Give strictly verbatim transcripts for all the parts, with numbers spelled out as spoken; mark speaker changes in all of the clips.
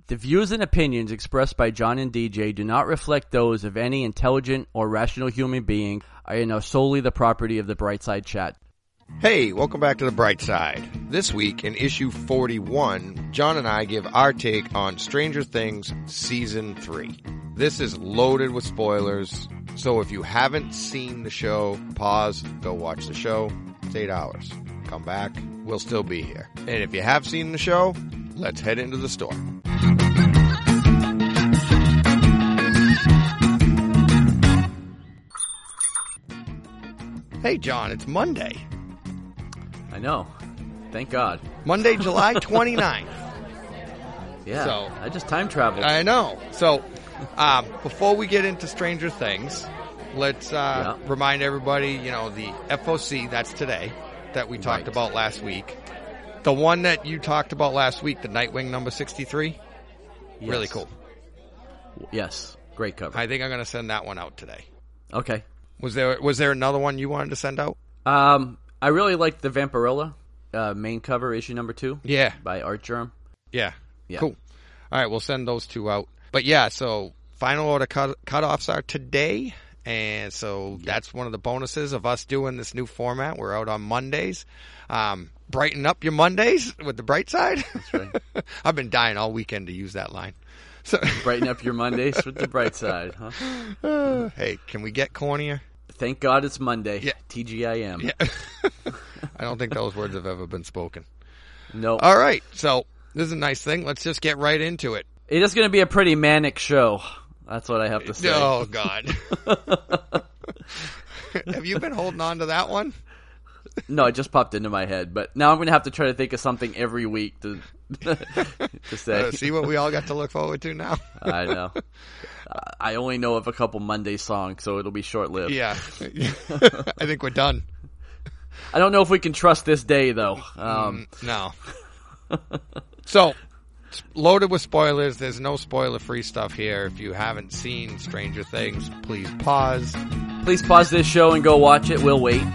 Speaker 1: The views and opinions expressed by John and D J do not reflect those of any intelligent or rational human being and are solely the property of the Brightside Chat.
Speaker 2: Hey, welcome back to The Bright Side. This week in issue forty-one, John and I give our take on Stranger Things Season three. This is loaded with spoilers, so if you haven't seen the show, pause, go watch the show. It's eight hours. Come back, we'll still be here. And if you have seen the show, let's head into the store. Hey, John, it's Monday.
Speaker 1: I know. Thank God.
Speaker 2: Monday, July twenty-ninth.
Speaker 1: Yeah,
Speaker 2: so,
Speaker 1: I just time traveled.
Speaker 2: I know. So, um, before we get into Stranger Things, let's uh, yeah. remind everybody, you know, the F O C, that's today, that we talked right. about last week. The one that you talked about last week, the Nightwing number sixty-three, yes. really cool.
Speaker 1: Yes, great cover.
Speaker 2: I think I'm going to send that one out today.
Speaker 1: Okay.
Speaker 2: Was there was there another one you wanted to send out?
Speaker 1: Um, I really liked the Vampirella uh, main cover, issue number two.
Speaker 2: Yeah.
Speaker 1: By Art Germ.
Speaker 2: Yeah. yeah. Cool. All right, we'll send those two out. But yeah, so final order cut cutoffs are today. And so yeah. that's one of the bonuses of us doing this new format. We're out on Mondays. Um, brighten up your Mondays with the Bright Side.
Speaker 1: That's right.
Speaker 2: I've been dying all weekend to use that line. So
Speaker 1: brighten up your Mondays with the Bright Side, huh?
Speaker 2: Uh, hey, can we get cornier?
Speaker 1: Thank God it's Monday.
Speaker 2: Yeah.
Speaker 1: T G I M.
Speaker 2: Yeah. I don't think those words have ever been spoken.
Speaker 1: No.
Speaker 2: All right. So this is a nice thing. Let's just get right into it.
Speaker 1: It is going to be a pretty manic show. That's what I have to say.
Speaker 2: Oh, God. Have you been holding on to that one?
Speaker 1: No, it just popped into my head. But now I'm going to have to try to think of something every week to, to say.
Speaker 2: Uh, see what we all got to look forward to now?
Speaker 1: I know. I only know of a couple Monday songs, so it'll be short-lived.
Speaker 2: Yeah. I think we're done.
Speaker 1: I don't know if we can trust this day, though. Um,
Speaker 2: mm, no. So, loaded with spoilers. There's no spoiler-free stuff here. If you haven't seen Stranger Things, please pause.
Speaker 1: Please pause this show and go watch it. We'll wait.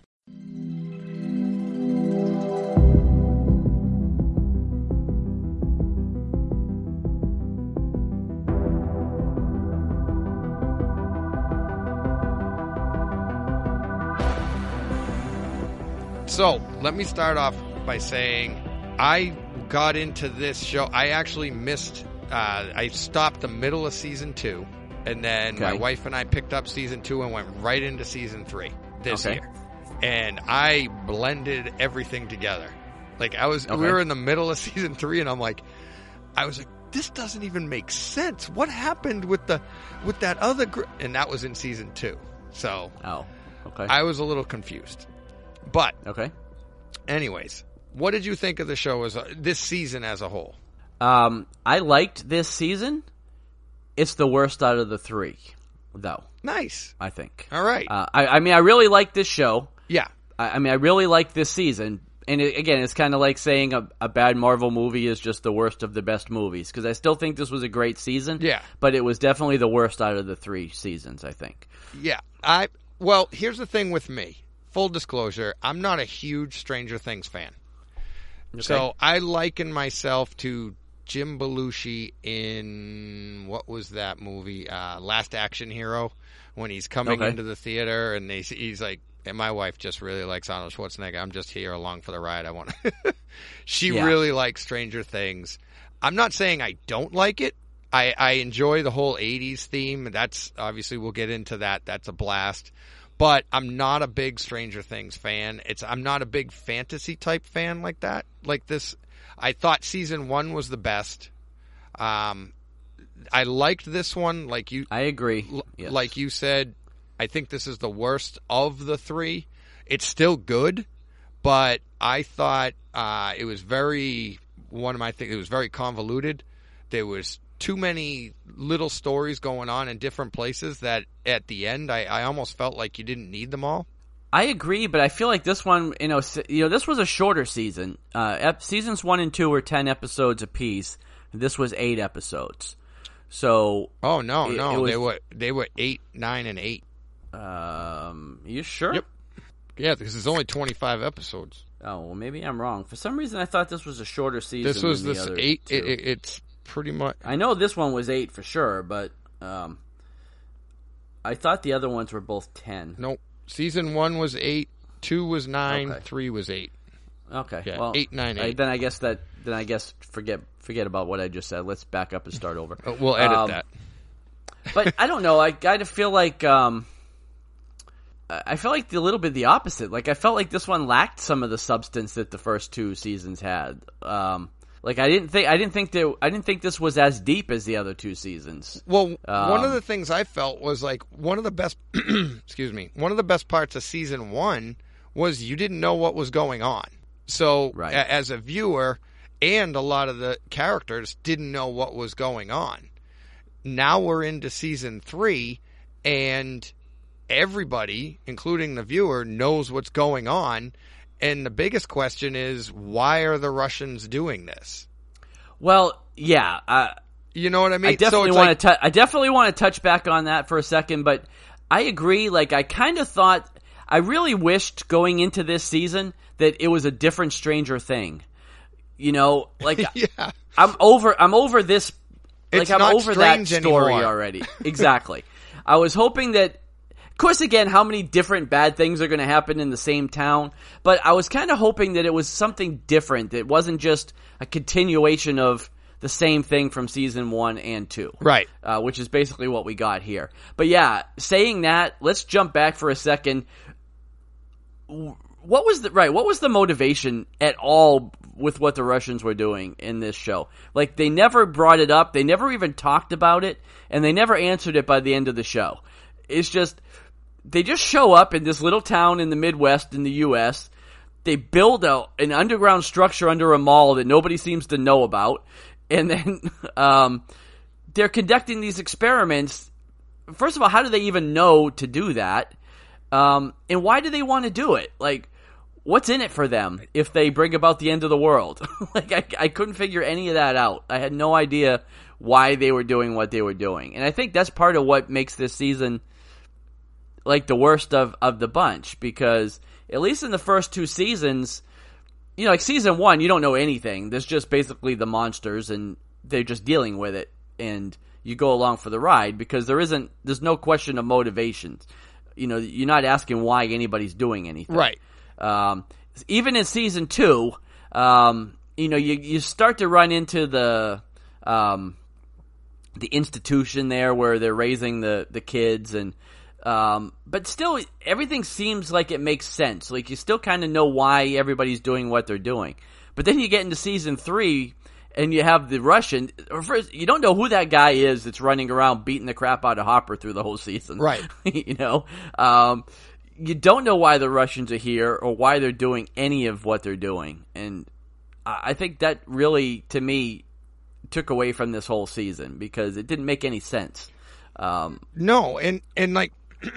Speaker 2: So, let me start off by saying I got into this show. I actually missed, uh, I stopped the middle of season two, and then
Speaker 1: okay.
Speaker 2: my wife and I picked up season two and went right into season three this
Speaker 1: okay.
Speaker 2: year. And I blended everything together. Like, I was,
Speaker 1: okay.
Speaker 2: we were in the middle of season three, and I'm like, I was like, this doesn't even make sense. What happened with the, with that other gr-? And that was in season two. So,
Speaker 1: oh, okay.
Speaker 2: I was a little confused. But,
Speaker 1: okay.
Speaker 2: anyways, what did you think of the show as a, this season as a whole?
Speaker 1: Um, I liked this season. It's the worst out of the three, though.
Speaker 2: Nice.
Speaker 1: I think.
Speaker 2: All right.
Speaker 1: Uh, I, I mean, I really like this show.
Speaker 2: Yeah.
Speaker 1: I, I mean, I really like this season. And it, again, it's kind of like saying a, a bad Marvel movie is just the worst of the best movies. Because I still think this was a great season.
Speaker 2: Yeah.
Speaker 1: But it was definitely the worst out of the three seasons, I think.
Speaker 2: Yeah. I Well, here's the thing with me. Full disclosure, I'm not a huge Stranger Things fan. Okay. So I liken myself to Jim Belushi in, what was that movie, uh, Last Action Hero, when he's coming
Speaker 1: okay.
Speaker 2: into the theater and they, he's like, and my wife just really likes Arnold Schwarzenegger. I'm just here along for the ride. I want to. She
Speaker 1: yeah.
Speaker 2: really likes Stranger Things. I'm not saying I don't like it. I, I enjoy the whole eighties theme. That's obviously, we'll get into that. That's a blast. But I'm not a big Stranger Things fan. It's I'm not a big fantasy type fan like that. Like this, I thought season one was the best. Um, I liked this one. Like you,
Speaker 1: I agree.
Speaker 2: L-
Speaker 1: yes.
Speaker 2: Like you said, I think this is the worst of the three. It's still good, but I thought uh, it was very one of my things. It was very convoluted. There was too many little stories going on in different places that at the end I, I almost felt like you didn't need them all.
Speaker 1: I agree, but I feel like this one, you know, you know, this was a shorter season. Uh, ep- seasons one and two were ten episodes apiece. This was eight episodes. So,
Speaker 2: oh no,
Speaker 1: it,
Speaker 2: no,
Speaker 1: it was,
Speaker 2: they were they were eight, nine, and eight.
Speaker 1: Um, you sure?
Speaker 2: Yep. Yeah, because it's only twenty-five episodes.
Speaker 1: Oh well, maybe I'm wrong. For some reason, I thought this was a shorter season.
Speaker 2: This was
Speaker 1: than
Speaker 2: this
Speaker 1: the other
Speaker 2: eight.
Speaker 1: two.
Speaker 2: It, it, it's pretty much.
Speaker 1: I know this one was eight for sure, but um, I thought the other ones were both ten.
Speaker 2: Nope. Season one was eight, two was nine,
Speaker 1: Okay.
Speaker 2: three was eight.
Speaker 1: Okay,
Speaker 2: Yeah,
Speaker 1: well,
Speaker 2: eight, nine,
Speaker 1: I,
Speaker 2: eight.
Speaker 1: then I guess that then I guess forget forget about what I just said. Let's back up and start over.
Speaker 2: Uh, We'll edit
Speaker 1: Um,
Speaker 2: that.
Speaker 1: But I don't know. I kind of feel like um, I feel like a little bit the opposite. Like I felt like this one lacked some of the substance that the first two seasons had. Um, like I didn't think I didn't think that I didn't think this was as deep as the other two seasons.
Speaker 2: Well,
Speaker 1: Um,
Speaker 2: one of the things I felt was like one of the best. excuse me. One of the best parts of season one was you didn't know what was going on. So
Speaker 1: Right.
Speaker 2: a- as a viewer, and a lot of the characters didn't know what was going on. Now we're into season three, and everybody, including the viewer, knows what's going on. And the biggest question is, why are the Russians doing this?
Speaker 1: Well, yeah, uh,
Speaker 2: You know what I mean?
Speaker 1: I definitely
Speaker 2: so
Speaker 1: want
Speaker 2: like,
Speaker 1: to. T- I definitely want to touch back on that for a second, but I agree. Like, I kind of thought, I really wished going into this season that it was a different Stranger Thing. You know, like
Speaker 2: yeah.
Speaker 1: I'm over. I'm over this.
Speaker 2: It's
Speaker 1: Like I'm
Speaker 2: not
Speaker 1: over that
Speaker 2: strange
Speaker 1: story
Speaker 2: anymore.
Speaker 1: already. Exactly. I was hoping that. Of course, again, how many different bad things are going to happen in the same town? But I was kind of hoping that it was something different. It wasn't just a continuation of the same thing from season one and two.
Speaker 2: Right.
Speaker 1: Uh, which is basically what we got here. But yeah, saying that, let's jump back for a second. What was the, right, what was the motivation at all with what the Russians were doing in this show? Like, they never brought it up, they never even talked about it, and they never answered it by the end of the show. It's just, they just show up in this little town in the Midwest in the U S, they build a, an underground structure under a mall that nobody seems to know about, and then um, they're conducting these experiments. First of all, how do they even know to do that? Um, and why do they want to do it? Like, what's in it for them if they bring about the end of the world? like, I, I couldn't figure any of that out. I had no idea why they were doing what they were doing. And I think that's part of what makes this season like the worst of, of the bunch, because at least in the first two seasons, you know, like season one, you don't know anything. There's just basically the monsters and they're just dealing with it, and you go along for the ride because there isn't, there's no question of motivations. You know, you're not asking why anybody's doing anything.
Speaker 2: Right.
Speaker 1: Um, even in season two, um, you know, you, you start to run into the, um, the institution there where they're raising the, the kids, and, um, but still everything seems like it makes sense. Like, you still kind of know why everybody's doing what they're doing. But then you get into season three and you have the Russian, or first, you don't know who that guy is that's running around beating the crap out of Hopper through the whole season.
Speaker 2: Right.
Speaker 1: you know, um, you don't know why the Russians are here or why they're doing any of what they're doing. And I think that really, to me, took away from this whole season because it didn't make any sense. Um,
Speaker 2: No, and, and like,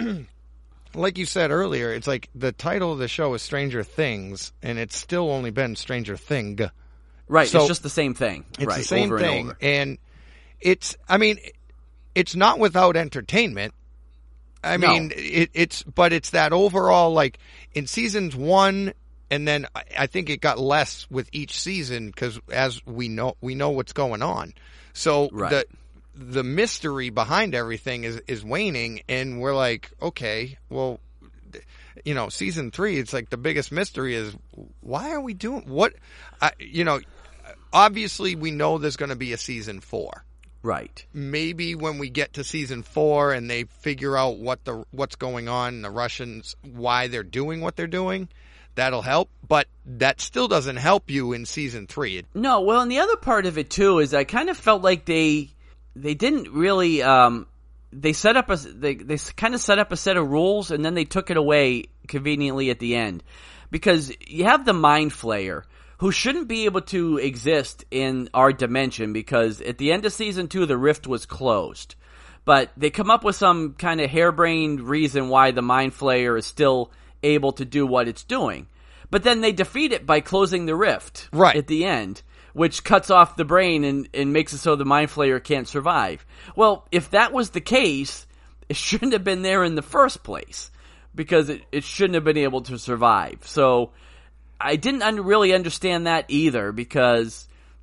Speaker 2: like you said earlier, it's like the title of the show is Stranger Things, and it's still only been Stranger Thing.
Speaker 1: right.
Speaker 2: So
Speaker 1: it's just the same thing.
Speaker 2: It's
Speaker 1: right,
Speaker 2: the same
Speaker 1: over
Speaker 2: thing.
Speaker 1: And over.
Speaker 2: And it's, I mean, it's not without entertainment. I
Speaker 1: No.
Speaker 2: mean, it, it's, but it's that overall, like, in seasons one, and then I, I think it got less with each season because as we know, we know what's going on. So
Speaker 1: Right.
Speaker 2: the, the mystery behind everything is, is waning, and we're like, okay, well, you know, season three, it's like the biggest mystery is why are we doing what, I, you know, obviously we know there's going to be a season four.
Speaker 1: Right.
Speaker 2: Maybe when we get to season four and they figure out what the what's going on, the Russians, why they're doing what they're doing, that'll help. But that still doesn't help you in season three. It,
Speaker 1: No, well, and the other part of it too is I kind of felt like they they didn't really um, they set up a they they kind of set up a set of rules and then they took it away conveniently at the end, because you have the Mind Flayer, who shouldn't be able to exist in our dimension because at the end of season two the rift was closed. But they come up with some kind of harebrained reason why the Mind Flayer is still able to do what it's doing. But then they defeat it by closing the rift
Speaker 2: Right.
Speaker 1: at the end, which cuts off the brain and, and makes it so the Mind Flayer can't survive. Well, if that was the case, it shouldn't have been there in the first place because it, it shouldn't have been able to survive. So I didn't un- really understand that either, because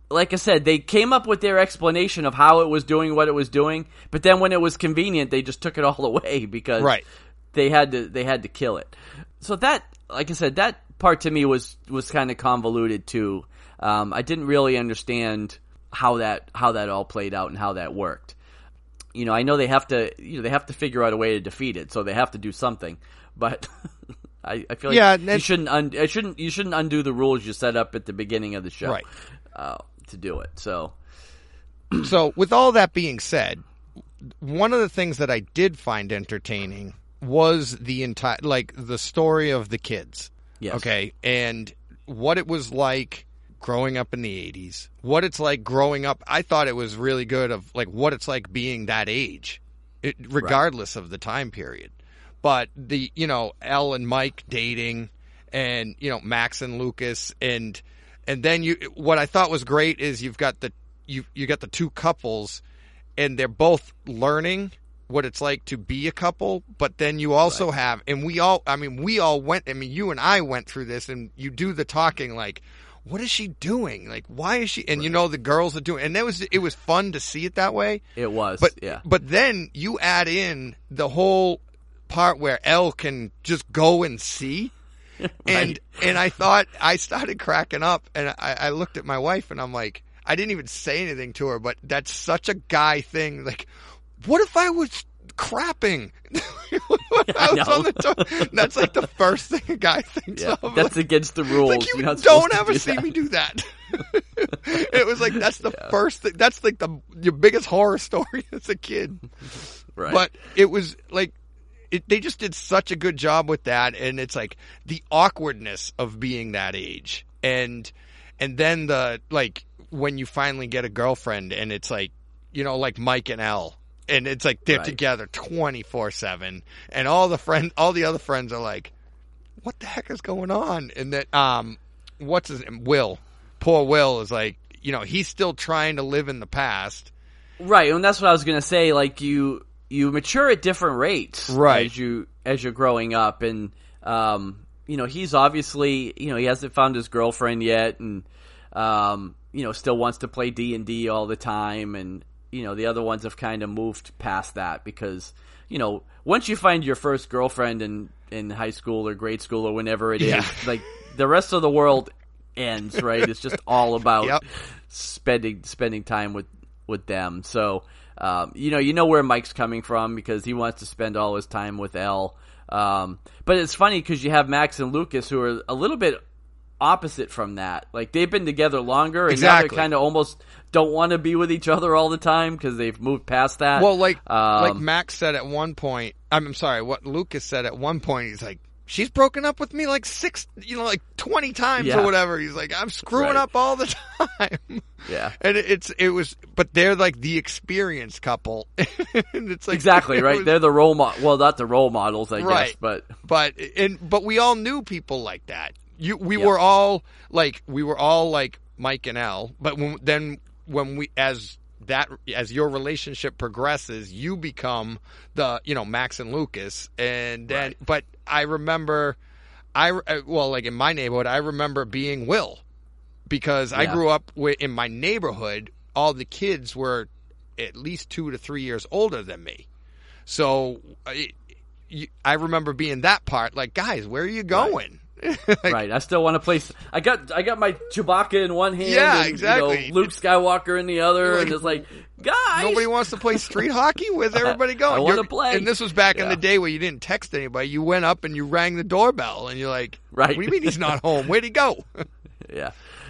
Speaker 1: like I said, they came up with their explanation of how it was doing what it was doing, but then when it was convenient, they just took it all away because
Speaker 2: right.
Speaker 1: they had to they had to kill it. So that, like I said, that part to me was was kind of convoluted too. Um, I didn't really understand how that how that all played out and how that worked. You know, I know they have to you know they have to figure out a way to defeat it, so they have to do something. But I, I feel like
Speaker 2: yeah,
Speaker 1: you shouldn't un- I shouldn't you shouldn't undo the rules you set up at the beginning of the show,
Speaker 2: right?
Speaker 1: Uh, to do it. So,
Speaker 2: so with all that being said, one of the things that I did find entertaining was the entire, like the story of the kids.
Speaker 1: Yes.
Speaker 2: Okay. And what it was like growing up in the eighties, what it's like growing up. I thought it was really good of like what it's like being that age, it, regardless right. of the time period. But the, you know, Elle and Mike dating and, you know, Max and Lucas and, and then you, what I thought was great is you've got the, you, you got the two couples and they're both learning what it's like to be a couple, but then you also right. have, and we all, I mean, we all went, I mean, you and I went through this and you do the talking like, what is she doing? Like, why is she, and right. you know, the girls are doing, and that was, it was fun to see it that way.
Speaker 1: It was,
Speaker 2: but,
Speaker 1: yeah.
Speaker 2: But then you add in the whole part where Elle can just go and see. right. And, and I thought, I started cracking up and I, I looked at my wife and I'm like, I didn't even say anything to her, but that's such a guy thing. Like, what if I was crapping? I was on the to- that's like the first thing a guy thinks
Speaker 1: yeah,
Speaker 2: of.
Speaker 1: That's
Speaker 2: like,
Speaker 1: against the rules.
Speaker 2: Like you
Speaker 1: You're not
Speaker 2: don't ever
Speaker 1: do
Speaker 2: see
Speaker 1: that.
Speaker 2: me do that. It was like that's the
Speaker 1: yeah.
Speaker 2: first thing. That's like the your biggest horror story as a kid.
Speaker 1: Right.
Speaker 2: But it was like it, they just did such a good job with that, and it's like the awkwardness of being that age, and and then the like. When you finally get a girlfriend and it's like, you know, like Mike and Elle and it's like they're
Speaker 1: right.
Speaker 2: together twenty-four seven and all the friends, all the other friends are like, what the heck is going on? And that, um, what's his name? Will, poor Will is like, you know, he's still trying to live in the past.
Speaker 1: Right. And that's what I was going to say. Like you, you mature at different rates
Speaker 2: right.
Speaker 1: as you, as you're growing up. And, um, you know, he's obviously, you know, he hasn't found his girlfriend yet. And, um, you know, still wants to play D and D all the time, and, you know, the other ones have kind of moved past that because, you know, once you find your first girlfriend in, in high school or grade school or whenever it
Speaker 2: yeah.
Speaker 1: is, like, the rest of the world ends, right? It's just all about
Speaker 2: yep.
Speaker 1: spending spending time with, with them. So, um, you know, you know where Mike's coming from because he wants to spend all his time with Elle. Um, but it's funny because you have Max and Lucas who are a little bit opposite from that. Like they've been together longer and
Speaker 2: exactly.
Speaker 1: now they kind of almost don't want to be with each other all the time because they've moved past that.
Speaker 2: Well, like
Speaker 1: um,
Speaker 2: like Max said at one point, I'm sorry, what Lucas said at one point, he's like, she's broken up with me like six, you know, like twenty times
Speaker 1: yeah.
Speaker 2: or whatever. He's like, I'm screwing
Speaker 1: right.
Speaker 2: up all the time.
Speaker 1: Yeah.
Speaker 2: And it's, it was, but they're like the experienced couple. And it's like,
Speaker 1: exactly, right?
Speaker 2: Was,
Speaker 1: they're the role model. Well, not the role models, I
Speaker 2: right.
Speaker 1: guess, but.
Speaker 2: But, and, but we all knew people like that. You, we
Speaker 1: yep.
Speaker 2: were all like, we were all like Mike and Elle, but when, then when we, as that, as your relationship progresses, you become the, you know, Max and Lucas. And then,
Speaker 1: right.
Speaker 2: but I remember, I, well, like in my neighborhood, I remember being Will because
Speaker 1: yeah.
Speaker 2: I grew up with, in my neighborhood, all the kids were at least two to three years older than me. So it, you, I remember being that part, like, guys, where are you going?
Speaker 1: Right.
Speaker 2: like,
Speaker 1: right, I still want to play. I got, I got my Chewbacca in one hand,
Speaker 2: yeah,
Speaker 1: and,
Speaker 2: exactly.
Speaker 1: you know, Luke Skywalker in the other,
Speaker 2: like,
Speaker 1: and it's like, guys,
Speaker 2: nobody wants to play street hockey. Where's everybody going?
Speaker 1: I want to play.
Speaker 2: And this was back
Speaker 1: yeah.
Speaker 2: in the day where you didn't text anybody. You went up and you rang the doorbell, and you're like,
Speaker 1: right.
Speaker 2: What do you mean he's not home? Where'd he go?
Speaker 1: yeah,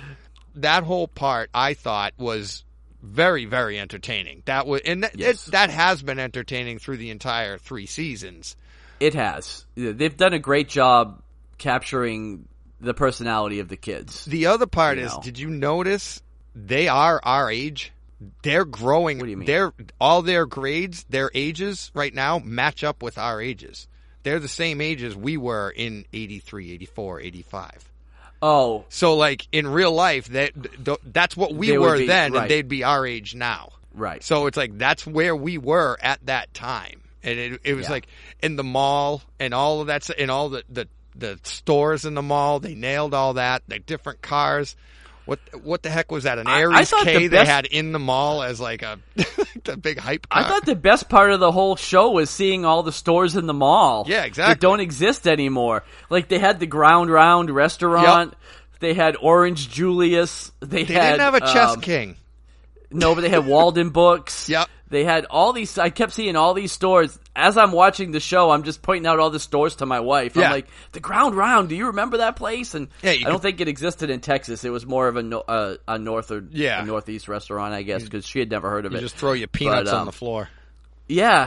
Speaker 2: that whole part I thought was very, very entertaining. That was, and that,
Speaker 1: yes.
Speaker 2: it, that has been entertaining through the entire three seasons.
Speaker 1: It has. They've done a great job capturing the personality of the kids.
Speaker 2: The other part
Speaker 1: you
Speaker 2: is,
Speaker 1: know.
Speaker 2: did you notice they are our age? They're growing.
Speaker 1: What do you mean?
Speaker 2: They're all their grades, their ages right now match up with our ages. They're the same ages we were in eighty-three, eighty-four, eighty-five.
Speaker 1: Oh,
Speaker 2: so like in real life, that that's what we
Speaker 1: they
Speaker 2: were
Speaker 1: be,
Speaker 2: then,
Speaker 1: right.
Speaker 2: and they'd be our age now.
Speaker 1: Right.
Speaker 2: So it's like that's where we were at that time, and it, it was
Speaker 1: yeah.
Speaker 2: like in the mall and all of that, and all the, the the stores in the mall. They nailed all that. The different cars. What what the heck was that? An
Speaker 1: I- I
Speaker 2: Aries
Speaker 1: thought
Speaker 2: K
Speaker 1: the
Speaker 2: they
Speaker 1: best-
Speaker 2: had in the mall as like a the big hype car.
Speaker 1: I thought the best part of the whole show was seeing all the stores in the mall.
Speaker 2: Yeah, exactly.
Speaker 1: That don't exist anymore. Like they had the Ground Round restaurant.
Speaker 2: Yep.
Speaker 1: They had Orange Julius. They,
Speaker 2: they
Speaker 1: had,
Speaker 2: didn't have a Chess
Speaker 1: um,
Speaker 2: King.
Speaker 1: No, but they had Walden Books.
Speaker 2: Yep.
Speaker 1: They had all these. I kept seeing all these stores. As I'm watching the show, I'm just pointing out all the stores to my wife.
Speaker 2: Yeah.
Speaker 1: I'm like, the Ground Round. Do you remember that place? And
Speaker 2: Yeah, you
Speaker 1: I don't
Speaker 2: could-
Speaker 1: think it existed in Texas. It was more of a no, uh, a north or
Speaker 2: Yeah.
Speaker 1: a northeast restaurant, I guess, because she had never heard of
Speaker 2: You
Speaker 1: it.
Speaker 2: just throw your peanuts
Speaker 1: But,
Speaker 2: on
Speaker 1: um,
Speaker 2: the floor.
Speaker 1: Yeah.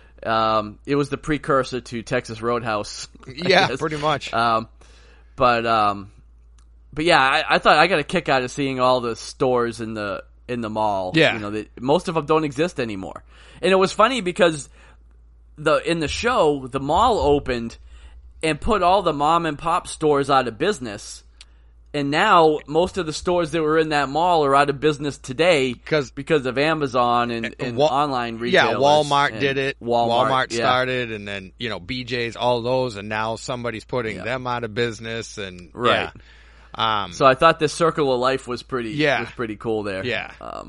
Speaker 1: Um, it was the precursor to Texas Roadhouse. I
Speaker 2: Yeah,
Speaker 1: guess.
Speaker 2: pretty much.
Speaker 1: Um, but um, but yeah, I, I thought I got a kick out of seeing all the stores in the in the mall.
Speaker 2: Yeah.
Speaker 1: You know, that most of them don't exist anymore. And it was funny because the in the show, the mall opened and put all the mom and pop stores out of business. And now most of the stores that were in that mall are out of business today
Speaker 2: 'Cause-
Speaker 1: because of Amazon and, and
Speaker 2: Wa-
Speaker 1: online
Speaker 2: Yeah,
Speaker 1: retailers.
Speaker 2: Walmart
Speaker 1: and
Speaker 2: did it.
Speaker 1: Walmart,
Speaker 2: Walmart
Speaker 1: yeah.
Speaker 2: started, and then you know B J's, all those, and now somebody's putting
Speaker 1: Yeah.
Speaker 2: them out of business, and
Speaker 1: Right.
Speaker 2: yeah. Um,
Speaker 1: So I thought this circle of life was pretty
Speaker 2: Yeah.
Speaker 1: was pretty cool there.
Speaker 2: Yeah.
Speaker 1: Um,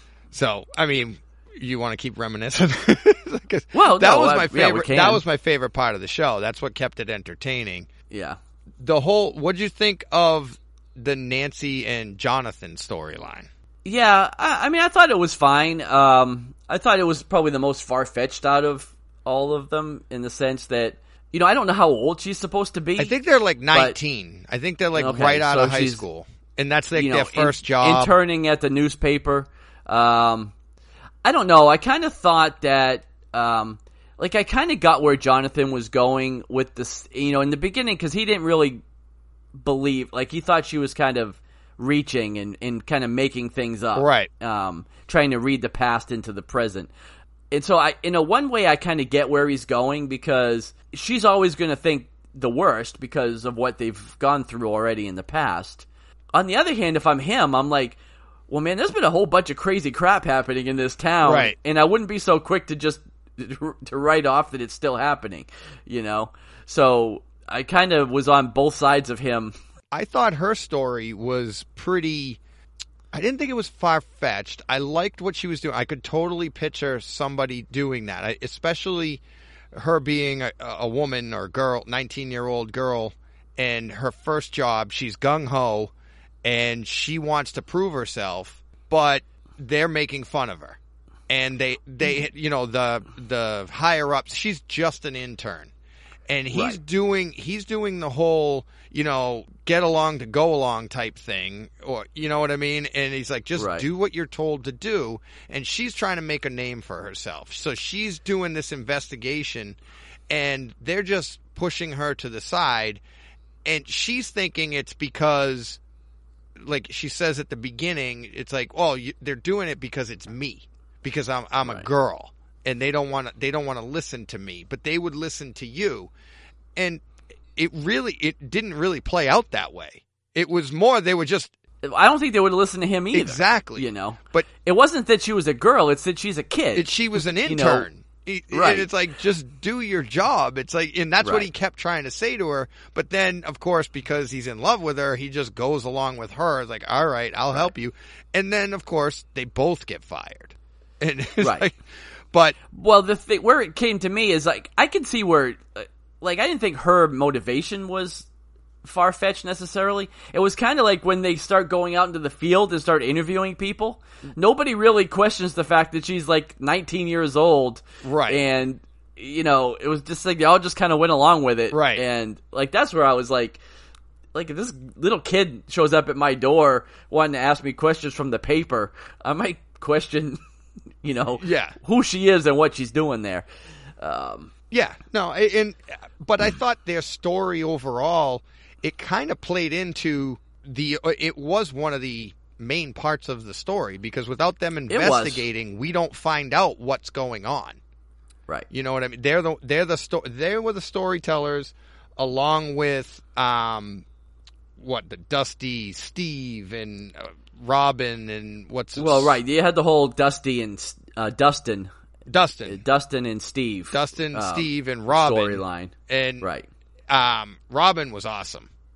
Speaker 2: So, I mean, you want to keep reminiscing? 'Cause
Speaker 1: Well,
Speaker 2: that
Speaker 1: no,
Speaker 2: was
Speaker 1: I-
Speaker 2: my
Speaker 1: yeah, we
Speaker 2: favorite.
Speaker 1: can.
Speaker 2: that was my favorite part of the show. That's what kept it entertaining.
Speaker 1: yeah.
Speaker 2: The whole. What'd you think of the Nancy and Jonathan storyline?
Speaker 1: Yeah, I, I mean, I thought it was fine. Um, I thought it was probably the most far-fetched out of all of them in the sense that, you know, I don't know how old she's supposed to be.
Speaker 2: I think they're like nineteen. I think they're like
Speaker 1: Okay,
Speaker 2: right out
Speaker 1: so
Speaker 2: of high
Speaker 1: she's,
Speaker 2: school, and that's like
Speaker 1: you know,
Speaker 2: their first
Speaker 1: in-
Speaker 2: job.
Speaker 1: interning at the newspaper. Um, I don't know. I kind of thought that, um, like, I kind of got where Jonathan was going with this, you know, in the beginning, because he didn't really believe, like, he thought she was kind of reaching and, and kind of making things up.
Speaker 2: Right.
Speaker 1: Um, trying to read the past into the present. And so, I, in a one way, I kind of get where he's going because she's always going to think the worst because of what they've gone through already in the past. On the other hand, if I'm him, I'm like, well, man, there's been a whole bunch of crazy crap happening in this town.
Speaker 2: Right.
Speaker 1: And I wouldn't be so quick to just to write off that it's still happening, you know? So I kind of was on both sides of him.
Speaker 2: I thought her story was pretty. I didn't think it was far fetched. I liked what she was doing. I could totally picture somebody doing that, I, especially her being a, a woman or girl, nineteen year old girl, and her first job. She's gung ho, and she wants to prove herself, but they're making fun of her, and they they you know the the higher ups. She's just an intern. And he's
Speaker 1: Right.
Speaker 2: doing he's doing the whole, you know, get along to go along type thing, or you know what I mean? And he's like, just
Speaker 1: Right.
Speaker 2: do what you're told to do. And she's trying to make a name for herself. So she's doing this investigation, and they're just pushing her to the side. And she's thinking it's because, like she says at the beginning, it's like, oh, you, they're doing it because it's me, because I'm I'm
Speaker 1: Right.
Speaker 2: a girl. And they don't want to. They don't want to listen to me, but they would listen to you. And it really, it didn't really play out that way. It was more they were just
Speaker 1: I don't think they would have listened to him either.
Speaker 2: exactly,
Speaker 1: You know?
Speaker 2: But
Speaker 1: It wasn't that she was a girl, it's that she's a kid.
Speaker 2: it, she was an
Speaker 1: You know,
Speaker 2: intern. It-
Speaker 1: right.
Speaker 2: And it's like, just do your job. It's like, and that's what
Speaker 1: Right.
Speaker 2: he kept trying to say to her. But then, of course, because he's in love with her, he just goes along with her. It's like, all right, I'll help you. And then, of course, they both get fired. And it's
Speaker 1: Right.
Speaker 2: like, but
Speaker 1: Well, the thing where it came to me is like I can see where, uh, like I didn't think her motivation was far fetched necessarily. It was kind of like when they start going out into the field and start interviewing people. Nobody really questions the fact that she's like nineteen years old,
Speaker 2: Right.
Speaker 1: And you know, it was just like they all just kind of went along with it,
Speaker 2: Right.
Speaker 1: And like that's where I was like. Like, if this little kid shows up at my door wanting to ask me questions from the paper, I might question, you know,
Speaker 2: Yeah.
Speaker 1: who she is and what she's doing there. Um,
Speaker 2: yeah, no, and but I thought their story overall, it kind of played into the. It was one of the main parts of the story because without them
Speaker 1: was.
Speaker 2: investigating, we don't find out what's going on.
Speaker 1: right.
Speaker 2: You know what I mean? They're the they're the sto- they were the storytellers, along with um, what the Dusty, Steve, and uh, Robin, and what's
Speaker 1: Well, right. You had the whole Dusty and uh, Dustin,
Speaker 2: Dustin,
Speaker 1: Dustin and Steve,
Speaker 2: Dustin,
Speaker 1: um,
Speaker 2: Steve, and Robin
Speaker 1: storyline,
Speaker 2: and
Speaker 1: right?
Speaker 2: um, Robin was awesome.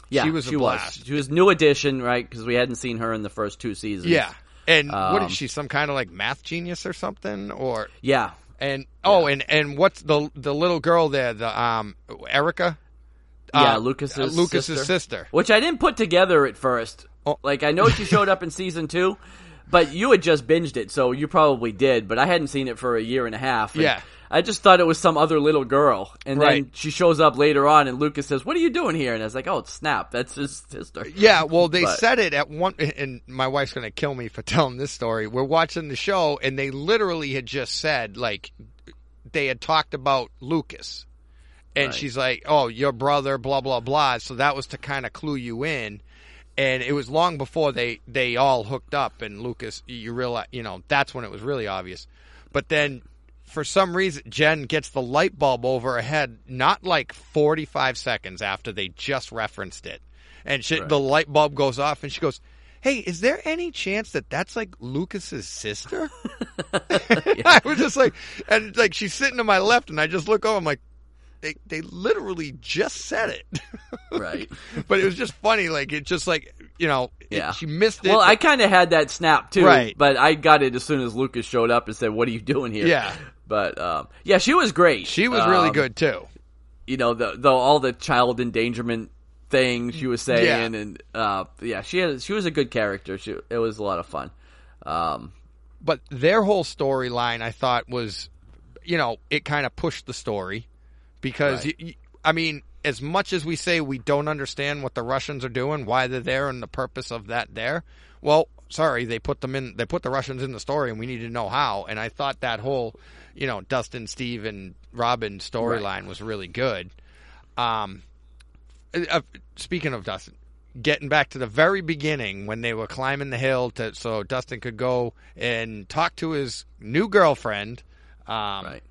Speaker 1: Yeah,
Speaker 2: she was a
Speaker 1: she
Speaker 2: blast.
Speaker 1: was. She was new addition, right? Because we hadn't seen her in the first two seasons.
Speaker 2: Yeah. And what
Speaker 1: Um,
Speaker 2: is she? Some kind of like math genius or something? Or
Speaker 1: Yeah.
Speaker 2: and oh, and and what's the the little girl there? The um Erica.
Speaker 1: Yeah,
Speaker 2: Uh,
Speaker 1: Lucas's,
Speaker 2: uh, Lucas's
Speaker 1: sister.
Speaker 2: sister.
Speaker 1: Which I didn't put together at first.
Speaker 2: Oh.
Speaker 1: Like, I know she showed up in season two, but you had just binged it, so you probably did, but I hadn't seen it for a year and a half. And
Speaker 2: Yeah.
Speaker 1: I just thought it was some other little girl. And then
Speaker 2: Right.
Speaker 1: she shows up later on, and Lucas says, "What are you doing here?" And I was like, "Oh, it's Snap. That's his sister."
Speaker 2: Yeah, well, they
Speaker 1: But-
Speaker 2: said it at one, and my wife's going to kill me for telling this story. We're watching the show, and they literally had just said, like, they had talked about Lucas. And
Speaker 1: Right.
Speaker 2: she's like, oh, your brother, blah, blah, blah. So that was to kind of clue you in. And it was long before they, they all hooked up, and Lucas, you realize, you know, that's when it was really obvious. But then, for some reason, Jen gets the light bulb over her head, not like forty-five seconds after they just referenced it. And she,
Speaker 1: Right.
Speaker 2: the light bulb goes off, and she goes, hey, is there any chance that that's like Lucas's sister? I was just like, and like she's sitting to my left, and I just look over, I'm like, they they literally just said it.
Speaker 1: Right.
Speaker 2: But it was just funny, like it just like, you know, it-
Speaker 1: Yeah.
Speaker 2: she missed it.
Speaker 1: Well, I kind of had that snap too,
Speaker 2: Right.
Speaker 1: but I got it as soon as Lucas showed up and said, "What are you doing here?"
Speaker 2: Yeah.
Speaker 1: But um, yeah, she was great.
Speaker 2: She was really
Speaker 1: Um,
Speaker 2: good too.
Speaker 1: You know, the, the all the child endangerment things she was saying,
Speaker 2: Yeah.
Speaker 1: and uh, yeah, she had she was a good character. She it was a lot of fun. Um,
Speaker 2: But their whole storyline, I thought, was, you know, it kind of pushed the story because,
Speaker 1: Right.
Speaker 2: y y I mean, as much as we say we don't understand what the Russians are doing, why they're there, and the purpose of that there, well, sorry, they put them in, they put the Russians in the story, and we need to know how. And I thought that whole, you know, Dustin, Steve, and Robin storyline was really good. Um, uh, speaking of Dustin, getting back to the very beginning when they were climbing the hill to so Dustin could go and talk to his new girlfriend, um,
Speaker 1: right.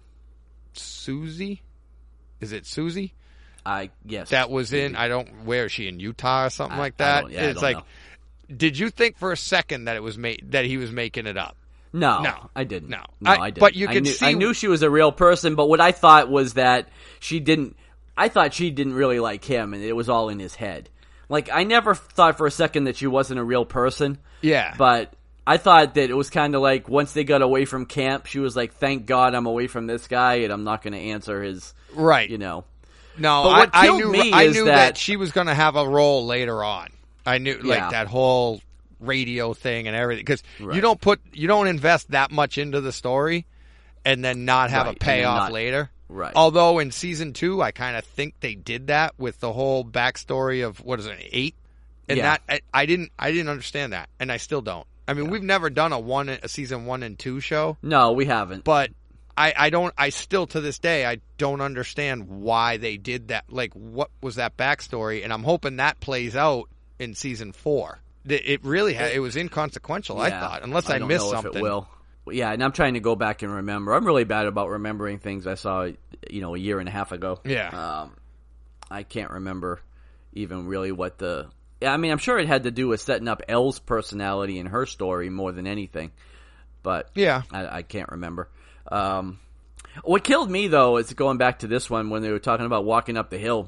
Speaker 2: Susie. Is it Susie?
Speaker 1: I yes.
Speaker 2: That was in. I don't. Where is she, in Utah or something
Speaker 1: I-
Speaker 2: like
Speaker 1: I
Speaker 2: that?
Speaker 1: don't- yeah, I
Speaker 2: it's
Speaker 1: don't
Speaker 2: like.
Speaker 1: know.
Speaker 2: Did you think for a second that it was made that he was making it up?
Speaker 1: No,
Speaker 2: No.
Speaker 1: I didn't.
Speaker 2: No.
Speaker 1: no,
Speaker 2: I-
Speaker 1: I, didn't.
Speaker 2: but you
Speaker 1: I
Speaker 2: could
Speaker 1: knew,
Speaker 2: see-
Speaker 1: I knew she was a real person, but what I thought was that she didn't. I thought she didn't really like him, and it was all in his head. Like, I never thought for a second that she wasn't a real person.
Speaker 2: Yeah.
Speaker 1: But I thought that it was kind of like once they got away from camp, she was like, "Thank God I'm away from this guy, and I'm not going to answer his."
Speaker 2: Right.
Speaker 1: You know.
Speaker 2: No,
Speaker 1: But what
Speaker 2: I, I
Speaker 1: killed
Speaker 2: knew.
Speaker 1: me
Speaker 2: I
Speaker 1: is
Speaker 2: knew
Speaker 1: that-
Speaker 2: that, she was going to have a role later on. I knew, like
Speaker 1: Yeah.
Speaker 2: that whole radio thing and everything, because
Speaker 1: Right.
Speaker 2: you don't put, you don't invest that much into the story, and then not have
Speaker 1: Right,
Speaker 2: a
Speaker 1: and then
Speaker 2: payoff
Speaker 1: not-
Speaker 2: later.
Speaker 1: Right.
Speaker 2: Although in season two, I kind of think they did that with the whole backstory of what is it, eight, and
Speaker 1: Yeah.
Speaker 2: that I, I didn't, I didn't understand that, and I still don't. I mean, we've never done a one, a season one and two show,
Speaker 1: No, we haven't.
Speaker 2: but I, I don't, I still to this day, I don't understand why they did that. Like, what was that backstory? And I'm hoping that plays out in season four. It, it really, ha- it was inconsequential, I
Speaker 1: Yeah,
Speaker 2: thought, unless I,
Speaker 1: don't
Speaker 2: missed
Speaker 1: know
Speaker 2: something.
Speaker 1: If it will. Yeah, and I'm trying to go back and remember. I'm really bad about remembering things I saw, you know, a year and a half ago.
Speaker 2: Yeah.
Speaker 1: Um, I can't remember even really what the. Yeah, I mean, I'm sure it had to do with setting up Elle's personality in her story more than anything, but
Speaker 2: Yeah.
Speaker 1: I, I can't remember. Um, what killed me though is going back to this one when they were talking about walking up the hill.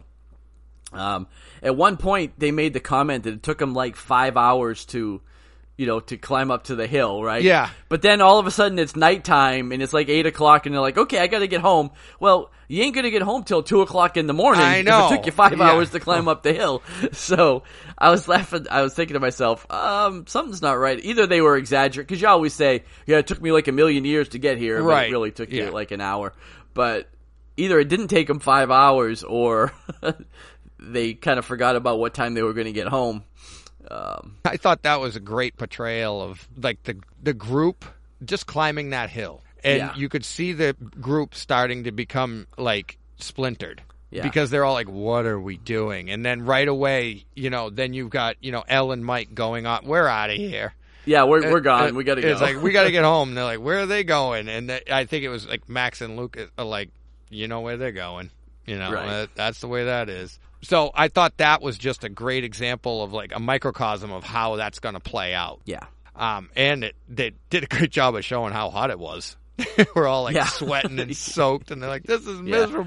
Speaker 1: Um, at one point, they made the comment that it took them like five hours to, you know, to climb up to the hill, right?
Speaker 2: Yeah.
Speaker 1: But then all of a sudden it's nighttime and it's like eight o'clock and they're like, okay, I got to get home. Well, you ain't gonna get home till two o'clock in the morning.
Speaker 2: I
Speaker 1: if
Speaker 2: know.
Speaker 1: it took you five
Speaker 2: Yeah.
Speaker 1: hours to climb up the hill. So I was laughing. I was thinking to myself, um, something's not right. Either they were exaggerating, because you always say, yeah, it took me like a million years to get here, but
Speaker 2: Right.
Speaker 1: it really took
Speaker 2: Yeah.
Speaker 1: you like an hour. But either it didn't take them five hours or they kind of forgot about what time they were going to get home. Um,
Speaker 2: I thought that was a great portrayal of like the the group just climbing that hill, and
Speaker 1: Yeah.
Speaker 2: you could see the group starting to become like splintered.
Speaker 1: Yeah.
Speaker 2: Because they're all like, what are we doing? And then right away, you know, then you've got, you know, Elle and Mike going on, we're out of here.
Speaker 1: yeah, we're we're gone.
Speaker 2: Uh,
Speaker 1: we got to go.
Speaker 2: It's like, we got to get home. And they're like, where are they going? And th- I think it was like Max and Luke are like, you know where they're going. You know,
Speaker 1: Right.
Speaker 2: uh, that's the way that is. So I thought that was just a great example of like a microcosm of how that's going to play out.
Speaker 1: yeah.
Speaker 2: Um, and it, they did a great job of showing how hot it was. We're all like
Speaker 1: Yeah.
Speaker 2: sweating and soaked, and they're like, this is
Speaker 1: Yeah.
Speaker 2: miserable.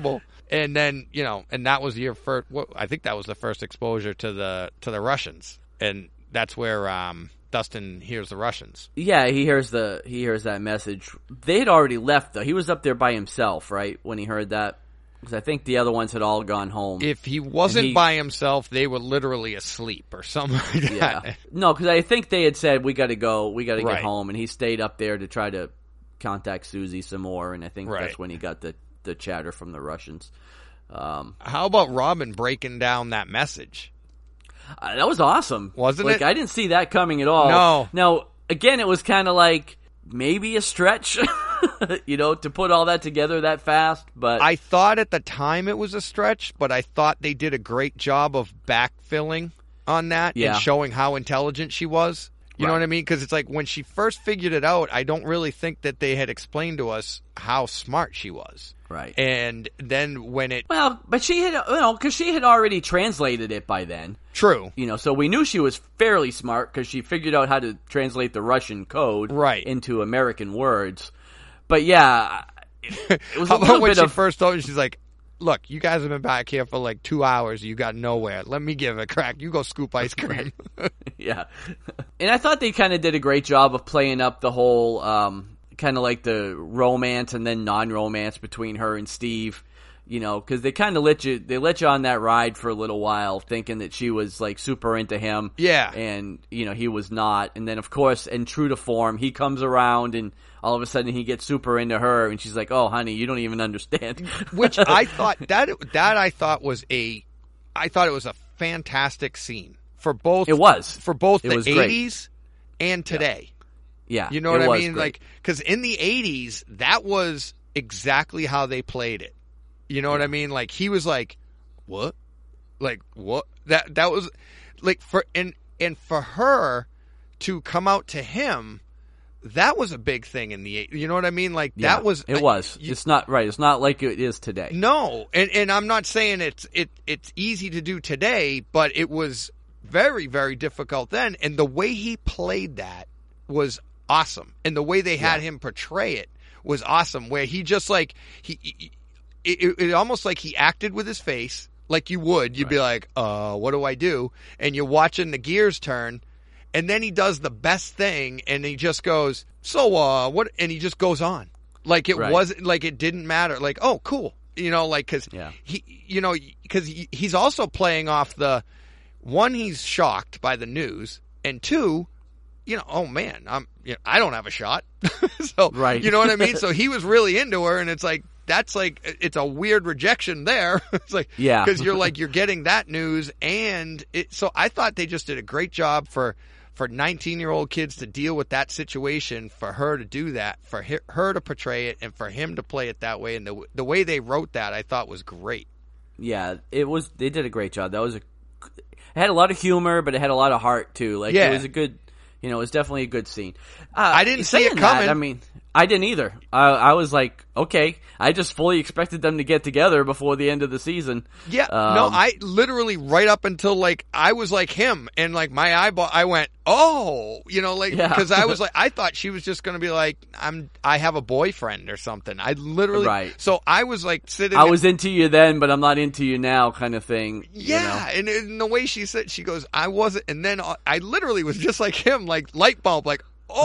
Speaker 2: And then, you know, and that was your first, well, I think that was the first exposure to the, to the Russians. And that's where, um, Dustin hears the Russians.
Speaker 1: Yeah, he hears the, he hears that message. They had already left though. He was up there by himself, right? When he heard that. Because I think the other ones had all gone home.
Speaker 2: If he wasn't
Speaker 1: he,
Speaker 2: by himself, they were literally asleep or something like that.
Speaker 1: Yeah. No, because I think they had said, we got to go, we got to
Speaker 2: Right.
Speaker 1: get home. And he stayed up there to try to contact Susie some more. And I think
Speaker 2: Right.
Speaker 1: that's when he got the, the chatter from the Russians. Um,
Speaker 2: How about Robin breaking down that message?
Speaker 1: uh, that was awesome.
Speaker 2: Wasn't
Speaker 1: like,
Speaker 2: it?
Speaker 1: I didn't see that coming at all.
Speaker 2: No.
Speaker 1: Now, again, it was kind of like maybe a stretch, you know, to put all that together that fast. But
Speaker 2: I thought at the time it was a stretch, but I thought they did a great job of backfilling on that
Speaker 1: Yeah.
Speaker 2: and showing how intelligent she was. You know
Speaker 1: Right.
Speaker 2: what I mean? Because it's like when she first figured it out, I don't really think that they had explained to us how smart she was.
Speaker 1: right.
Speaker 2: And then when it...
Speaker 1: Well, but she had, you know, because she had already translated it by then.
Speaker 2: True.
Speaker 1: You know, so we knew she was fairly smart because she figured out how to translate the Russian code
Speaker 2: Right.
Speaker 1: into American words. But yeah, it, it was a
Speaker 2: How
Speaker 1: little
Speaker 2: about when
Speaker 1: bit
Speaker 2: she
Speaker 1: of
Speaker 2: first told me, she's like, look, you guys have been back here for like two hours. You got nowhere. Let me give it a crack. You go scoop ice cream.
Speaker 1: yeah. And I thought they kind of did a great job of playing up the whole um, kind of like the romance and then non-romance between her and Steve. You know, because they kind of let you they let you on that ride for a little while, thinking that she was like super into him.
Speaker 2: Yeah.
Speaker 1: And you know he was not. And then of course, in true to form, he comes around and all of a sudden he gets super into her, and she's like, "Oh, honey, you don't even understand."
Speaker 2: Which I thought that that I thought was a, I thought it was a fantastic scene for both.
Speaker 1: It was
Speaker 2: for both
Speaker 1: It
Speaker 2: the
Speaker 1: was great.
Speaker 2: eighties and today.
Speaker 1: Yeah,
Speaker 2: You know
Speaker 1: it
Speaker 2: what I
Speaker 1: was
Speaker 2: mean?
Speaker 1: great.
Speaker 2: Like, because in the eighties, that was exactly how they played it. You know what I mean? Like he was like, "What? Like what?" That that was like for and and for her to come out to him, that was a big thing in the eight. You know what I mean? Like
Speaker 1: Yeah,
Speaker 2: that was
Speaker 1: it was.
Speaker 2: You,
Speaker 1: it's not right. It's not like it is today.
Speaker 2: no, and and I'm not saying it's it it's easy to do today, but it was very very difficult then. And the way he played that was awesome, and the way they had
Speaker 1: Yeah.
Speaker 2: him portray it was awesome. Where he just like he. he It, it, it almost like he acted with his face, like you would. You'd be like, uh, what do I do? And you're watching the gears turn, and then he does the best thing, and he just goes, so, uh, what? And he just goes on. Like it
Speaker 1: Right.
Speaker 2: wasn't, like it didn't matter. Like, oh, cool. You know, like, cause
Speaker 1: Yeah.
Speaker 2: he, you know, cause he, he's also playing off the, one, he's shocked by the news, and two, you know, oh man, I'm, you know, I don't have a shot. So,
Speaker 1: Right.
Speaker 2: you know what I mean? So he was really into her, and it's like, that's like, it's a weird rejection there. It's like,
Speaker 1: Yeah.
Speaker 2: because you're like, you're getting that news, and it, so I thought they just did a great job for, for nineteen year old kids to deal with that situation, for her to do that, for her, her to portray it, and for him to play it that way. And the, the way they wrote that, I thought was great.
Speaker 1: Yeah, it was. They did a great job. That was a. It had a lot of humor, but it had a lot of heart too. Like
Speaker 2: Yeah.
Speaker 1: it was a good. You know, it was definitely a good scene. Uh,
Speaker 2: I didn't see it
Speaker 1: saying
Speaker 2: coming.
Speaker 1: That, I mean, I didn't either. I, I was like, okay. I just fully expected them to get together before the end of the season.
Speaker 2: Yeah,
Speaker 1: Um,
Speaker 2: no, I literally right up until like I was like him, and like my eyeball, I went, oh, you know, like
Speaker 1: Yeah.
Speaker 2: because I was like, I thought she was just going to be like, I'm, I have a boyfriend or something. I literally,
Speaker 1: Right.
Speaker 2: So I was like sitting.
Speaker 1: I was into you then, but I'm not into you now, kind of thing. you
Speaker 2: Yeah,
Speaker 1: know?
Speaker 2: and in the way she said, she goes, I wasn't, and then I literally was just like him, like light bulb, like,